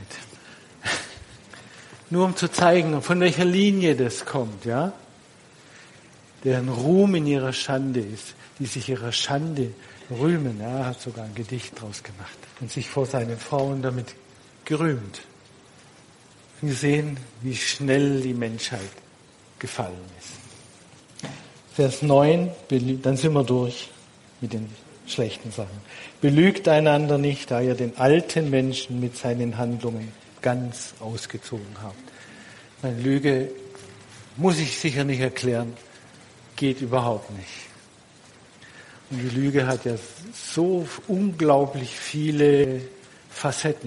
[SPEAKER 3] Nur um zu zeigen, von welcher Linie das kommt, ja? Deren Ruhm in ihrer Schande ist, die sich ihrer Schande rühmen. Er hat sogar ein Gedicht draus gemacht und sich vor seinen Frauen damit gerühmt. Wir sehen, wie schnell die Menschheit gefallen ist. Vers 9, dann sind wir durch mit den schlechten Sachen. Belügt einander nicht, da ihr den alten Menschen mit seinen Handlungen ganz ausgezogen habt. Meine Lüge muss ich sicher nicht erklären, geht überhaupt nicht. Und die Lüge hat ja so unglaublich viele Facetten.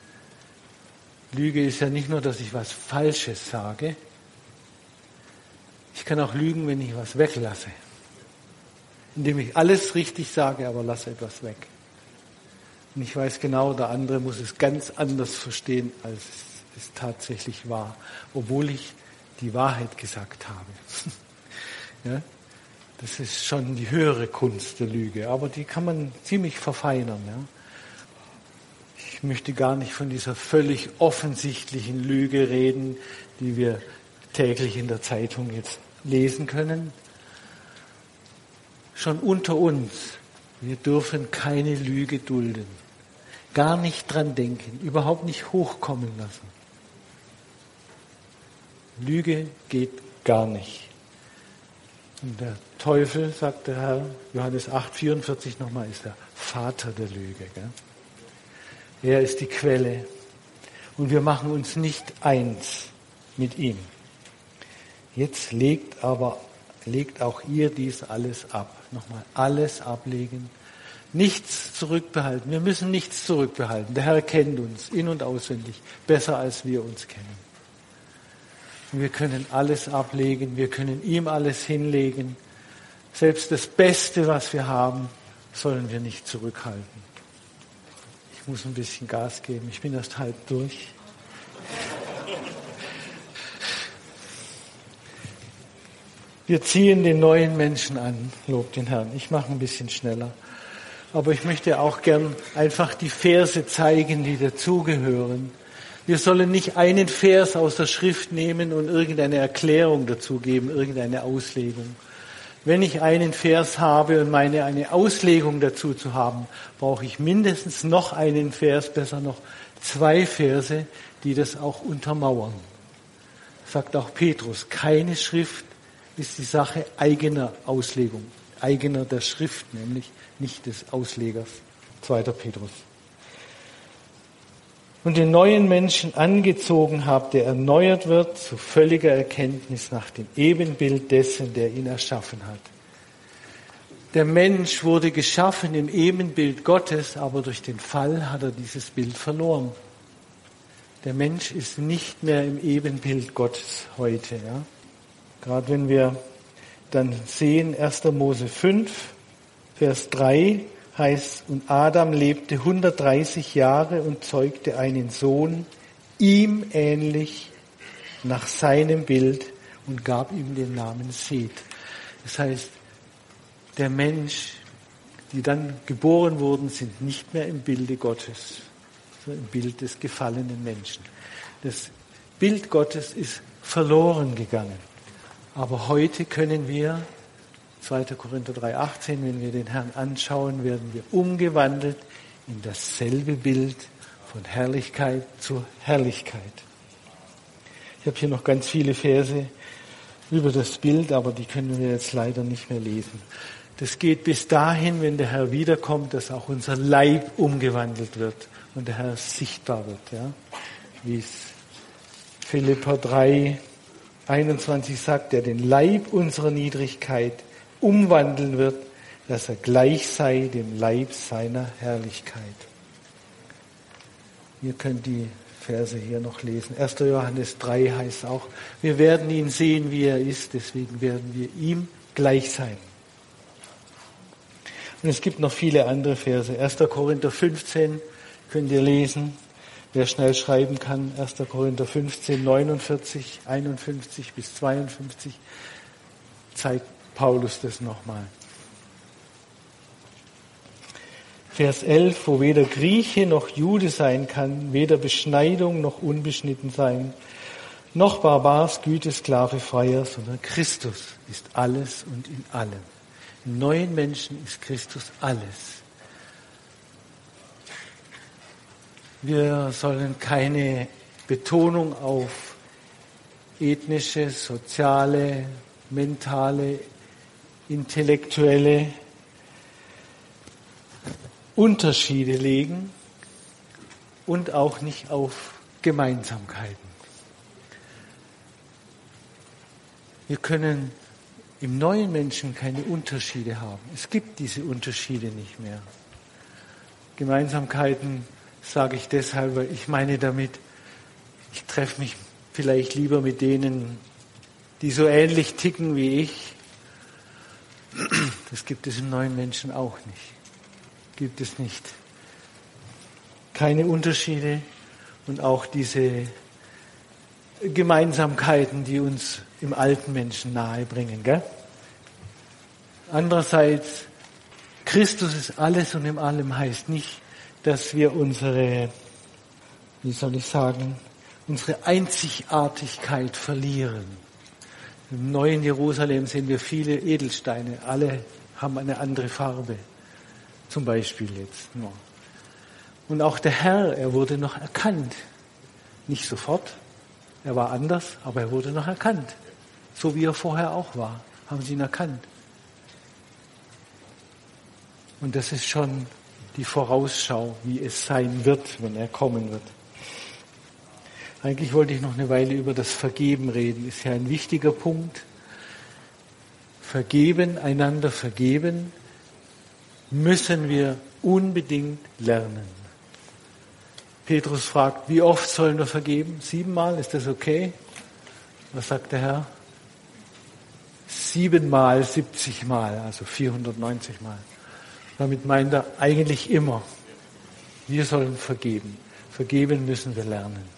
[SPEAKER 3] Lüge ist ja nicht nur, dass ich was Falsches sage. Ich kann auch lügen, wenn ich was weglasse. Indem ich alles richtig sage, aber lasse etwas weg. Und ich weiß genau, der andere muss es ganz anders verstehen, als es tatsächlich war, obwohl ich die Wahrheit gesagt habe. Ja? Das ist schon die höhere Kunst der Lüge, aber die kann man ziemlich verfeinern. Ja? Ich möchte gar nicht von dieser völlig offensichtlichen Lüge reden, die wir täglich in der Zeitung jetzt lesen können. Schon unter uns, wir dürfen keine Lüge dulden. Gar nicht dran denken, überhaupt nicht hochkommen lassen. Lüge geht gar nicht. Und der Teufel, sagt der Herr, Johannes 8,44 nochmal, ist der Vater der Lüge. Gell? Er ist die Quelle. Und wir machen uns nicht eins mit ihm. Jetzt legt auch ihr dies alles ab. Nochmal, alles ablegen. Nichts zurückbehalten. Wir müssen nichts zurückbehalten. Der Herr kennt uns in- und auswendig, besser als wir uns kennen. Und wir können alles ablegen, wir können ihm alles hinlegen. Selbst das Beste, was wir haben, sollen wir nicht zurückhalten. Ich muss ein bisschen Gas geben, ich bin erst halb durch. Wir ziehen den neuen Menschen an, lobt den Herrn. Ich mache ein bisschen schneller. Aber ich möchte auch gern einfach die Verse zeigen, die dazugehören. Wir sollen nicht einen Vers aus der Schrift nehmen und irgendeine Erklärung dazu geben, irgendeine Auslegung, Wenn ich einen Vers habe und meine eine Auslegung dazu zu haben, brauche ich mindestens noch einen Vers, besser noch 2 Verse, die das auch untermauern. Sagt auch Petrus, keine Schrift ist die Sache eigener Auslegung, eigener der Schrift, nämlich nicht des Auslegers. 2. Petrus. Und den neuen Menschen angezogen habt, der erneuert wird zu völliger Erkenntnis nach dem Ebenbild dessen, der ihn erschaffen hat. Der Mensch wurde geschaffen im Ebenbild Gottes, aber durch den Fall hat er dieses Bild verloren. Der Mensch ist nicht mehr im Ebenbild Gottes heute. Ja? Gerade wenn wir dann sehen, 1. Mose 5, Vers 3, heißt, und Adam lebte 130 Jahre und zeugte einen Sohn, ihm ähnlich, nach seinem Bild und gab ihm den Namen Seth. Das heißt, der Mensch, die dann geboren wurden, sind nicht mehr im Bilde Gottes, sondern im Bild des gefallenen Menschen. Das Bild Gottes ist verloren gegangen. Aber heute können wir 2. Korinther 3,18, wenn wir den Herrn anschauen, werden wir umgewandelt in dasselbe Bild von Herrlichkeit zu Herrlichkeit. Ich habe hier noch ganz viele Verse über das Bild, aber die können wir jetzt leider nicht mehr lesen. Das geht bis dahin, wenn der Herr wiederkommt, dass auch unser Leib umgewandelt wird und der Herr sichtbar wird. Ja? Wie es Philipper 3,21 sagt, der den Leib unserer Niedrigkeit umwandeln wird, dass er gleich sei dem Leib seiner Herrlichkeit. Ihr könnt die Verse hier noch lesen. 1. Johannes 3 heißt auch, wir werden ihn sehen, wie er ist, deswegen werden wir ihm gleich sein. Und es gibt noch viele andere Verse. 1. Korinther 15 könnt ihr lesen, wer schnell schreiben kann. 1. Korinther 15, 49, 51 bis 52 zeigt Paulus das nochmal. Vers 11, wo weder Grieche noch Jude sein kann, weder Beschneidung noch unbeschnitten sein, noch Barbars, Güte, Sklave, Freier, sondern Christus ist alles und in allem. Im neuen Menschen ist Christus alles. Wir sollen keine Betonung auf ethnische, soziale, mentale, intellektuelle Unterschiede legen und auch nicht auf Gemeinsamkeiten. Wir können im neuen Menschen keine Unterschiede haben. Es gibt diese Unterschiede nicht mehr. Gemeinsamkeiten sage ich deshalb, weil ich meine damit, ich treffe mich vielleicht lieber mit denen, die so ähnlich ticken wie ich. Das gibt es im neuen Menschen auch nicht. Gibt es nicht. Keine Unterschiede und auch diese Gemeinsamkeiten, die uns im alten Menschen nahebringen. Gell? Andererseits, Christus ist alles und in allem heißt nicht, dass wir unsere Einzigartigkeit verlieren. Im neuen Jerusalem sehen wir viele Edelsteine, alle haben eine andere Farbe, zum Beispiel jetzt. Und auch der Herr, er wurde noch erkannt. Nicht sofort, er war anders, aber er wurde noch erkannt. So wie er vorher auch war, haben sie ihn erkannt. Und das ist schon die Vorausschau, wie es sein wird, wenn er kommen wird. Eigentlich wollte ich noch eine Weile über das Vergeben reden. Ist ja ein wichtiger Punkt. Vergeben, einander vergeben, müssen wir unbedingt lernen. Petrus fragt, wie oft sollen wir vergeben? 7-mal, ist das okay? Was sagt der Herr? 7-mal, 70-mal, also 490-mal. Damit meint er eigentlich immer. Wir sollen vergeben. Vergeben müssen wir lernen.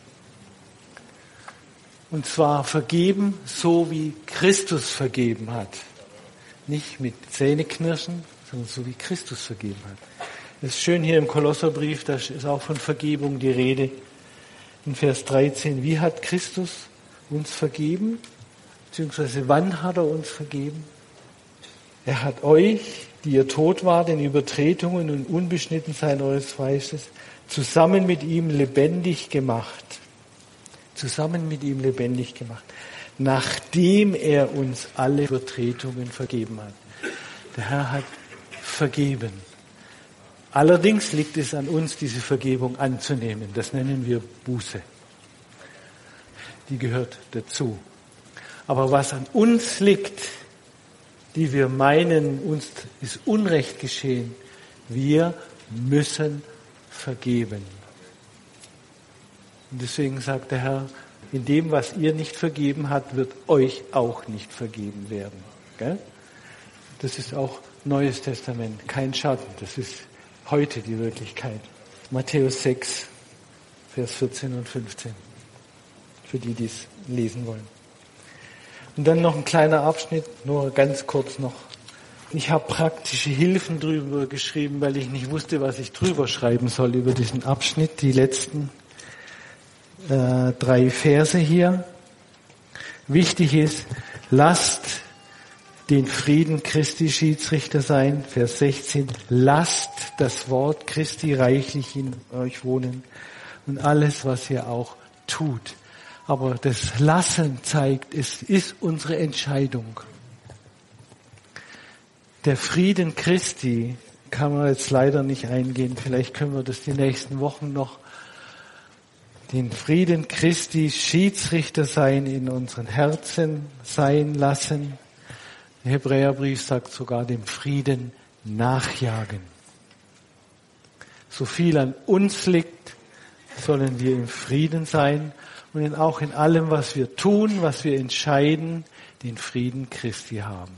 [SPEAKER 3] Und zwar vergeben, so wie Christus vergeben hat. Nicht mit Zähneknirschen, sondern so wie Christus vergeben hat. Das ist schön hier im Kolosserbrief, da ist auch von Vergebung die Rede. In Vers 13, wie hat Christus uns vergeben? Beziehungsweise wann hat er uns vergeben? Er hat euch, die ihr tot wart in Übertretungen und Unbeschnittensein eures Fleisches, zusammen mit ihm lebendig gemacht. Zusammen mit ihm lebendig gemacht. Nachdem er uns alle Übertretungen vergeben hat. Der Herr hat vergeben. Allerdings liegt es an uns, diese Vergebung anzunehmen. Das nennen wir Buße. Die gehört dazu. Aber was an uns liegt, die wir meinen, uns ist Unrecht geschehen, wir müssen vergeben. Und deswegen sagt der Herr, in dem, was ihr nicht vergeben habt, wird euch auch nicht vergeben werden. Gell? Das ist auch Neues Testament, kein Schatten. Das ist heute die Wirklichkeit. Matthäus 6, Vers 14 und 15. Für die, die es lesen wollen. Und dann noch ein kleiner Abschnitt, nur ganz kurz noch. Ich habe praktische Hilfen drüber geschrieben, weil ich nicht wusste, was ich drüber schreiben soll über diesen Abschnitt, die letzten 3 Verse hier. Wichtig ist, lasst den Frieden Christi Schiedsrichter sein. Vers 16, lasst das Wort Christi reichlich in euch wohnen und alles, was ihr auch tut. Aber das Lassen zeigt, es ist unsere Entscheidung. Der Frieden Christi kann man jetzt leider nicht eingehen. Vielleicht können wir das die nächsten Wochen noch. Den Frieden Christi Schiedsrichter sein in unseren Herzen sein lassen. Der Hebräerbrief sagt sogar dem Frieden nachjagen. So viel an uns liegt, sollen wir im Frieden sein und auch in allem, was wir tun, was wir entscheiden, den Frieden Christi haben.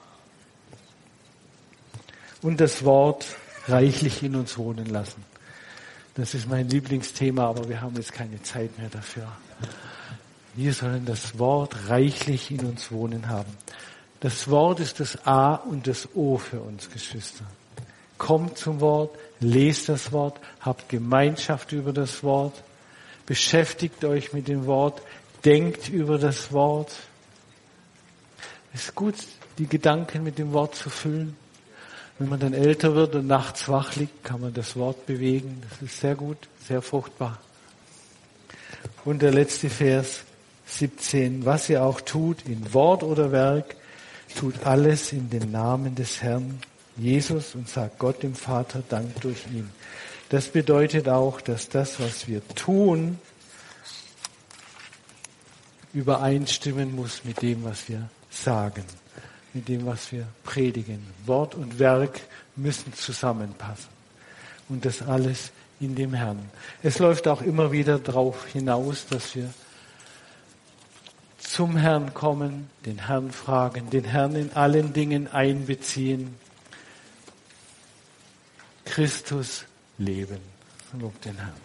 [SPEAKER 3] Und das Wort reichlich in uns wohnen lassen. Das ist mein Lieblingsthema, aber wir haben jetzt keine Zeit mehr dafür. Wir sollen das Wort reichlich in uns wohnen haben. Das Wort ist das A und das O für uns, Geschwister. Kommt zum Wort, lest das Wort, habt Gemeinschaft über das Wort, beschäftigt euch mit dem Wort, denkt über das Wort. Es ist gut, die Gedanken mit dem Wort zu füllen. Wenn man dann älter wird und nachts wach liegt, kann man das Wort bewegen. Das ist sehr gut, sehr fruchtbar. Und der letzte Vers, 17. Was ihr auch tut, in Wort oder Werk, tut alles in den Namen des Herrn Jesus und sagt Gott dem Vater Dank durch ihn. Das bedeutet auch, dass das, was wir tun, übereinstimmen muss mit dem, was wir sagen. Mit dem, was wir predigen. Wort und Werk müssen zusammenpassen. Und das alles in dem Herrn. Es läuft auch immer wieder darauf hinaus, dass wir zum Herrn kommen, den Herrn fragen, den Herrn in allen Dingen einbeziehen. Christus leben. Lob den Herrn.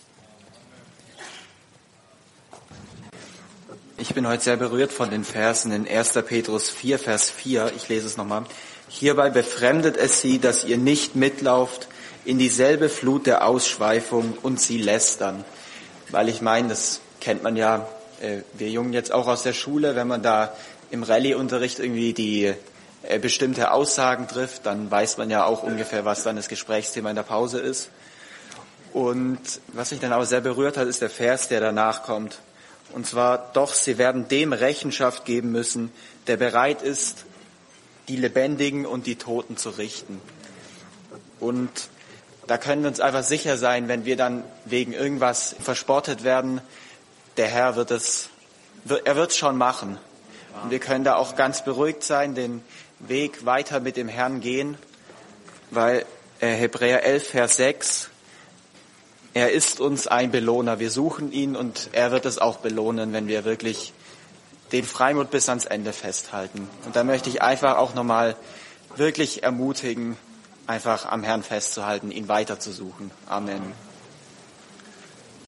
[SPEAKER 4] Ich bin heute sehr berührt von den Versen in 1. Petrus 4, Vers 4. Ich lese es nochmal. Hierbei befremdet es sie, dass ihr nicht mitlauft in dieselbe Flut der Ausschweifung und sie lästern. Weil ich meine, das kennt man ja, wir Jungen jetzt auch aus der Schule, wenn man da im Rallye-Unterricht irgendwie die bestimmte Aussagen trifft, dann weiß man ja auch ungefähr, was dann das Gesprächsthema in der Pause ist. Und was mich dann aber sehr berührt hat, ist der Vers, der danach kommt. Und zwar, doch sie werden dem Rechenschaft geben müssen, der bereit ist, die Lebendigen und die Toten zu richten. Und da können wir uns einfach sicher sein, wenn wir dann wegen irgendwas verspottet werden, der Herr wird es schon machen. Und wir können da auch ganz beruhigt sein, den Weg weiter mit dem Herrn gehen, weil Hebräer 11, Vers 6, er ist uns ein Belohner. Wir suchen ihn und er wird es auch belohnen, wenn wir wirklich den Freimut bis ans Ende festhalten. Und da möchte ich einfach auch nochmal wirklich ermutigen, einfach am Herrn festzuhalten, ihn weiter zu suchen. Amen.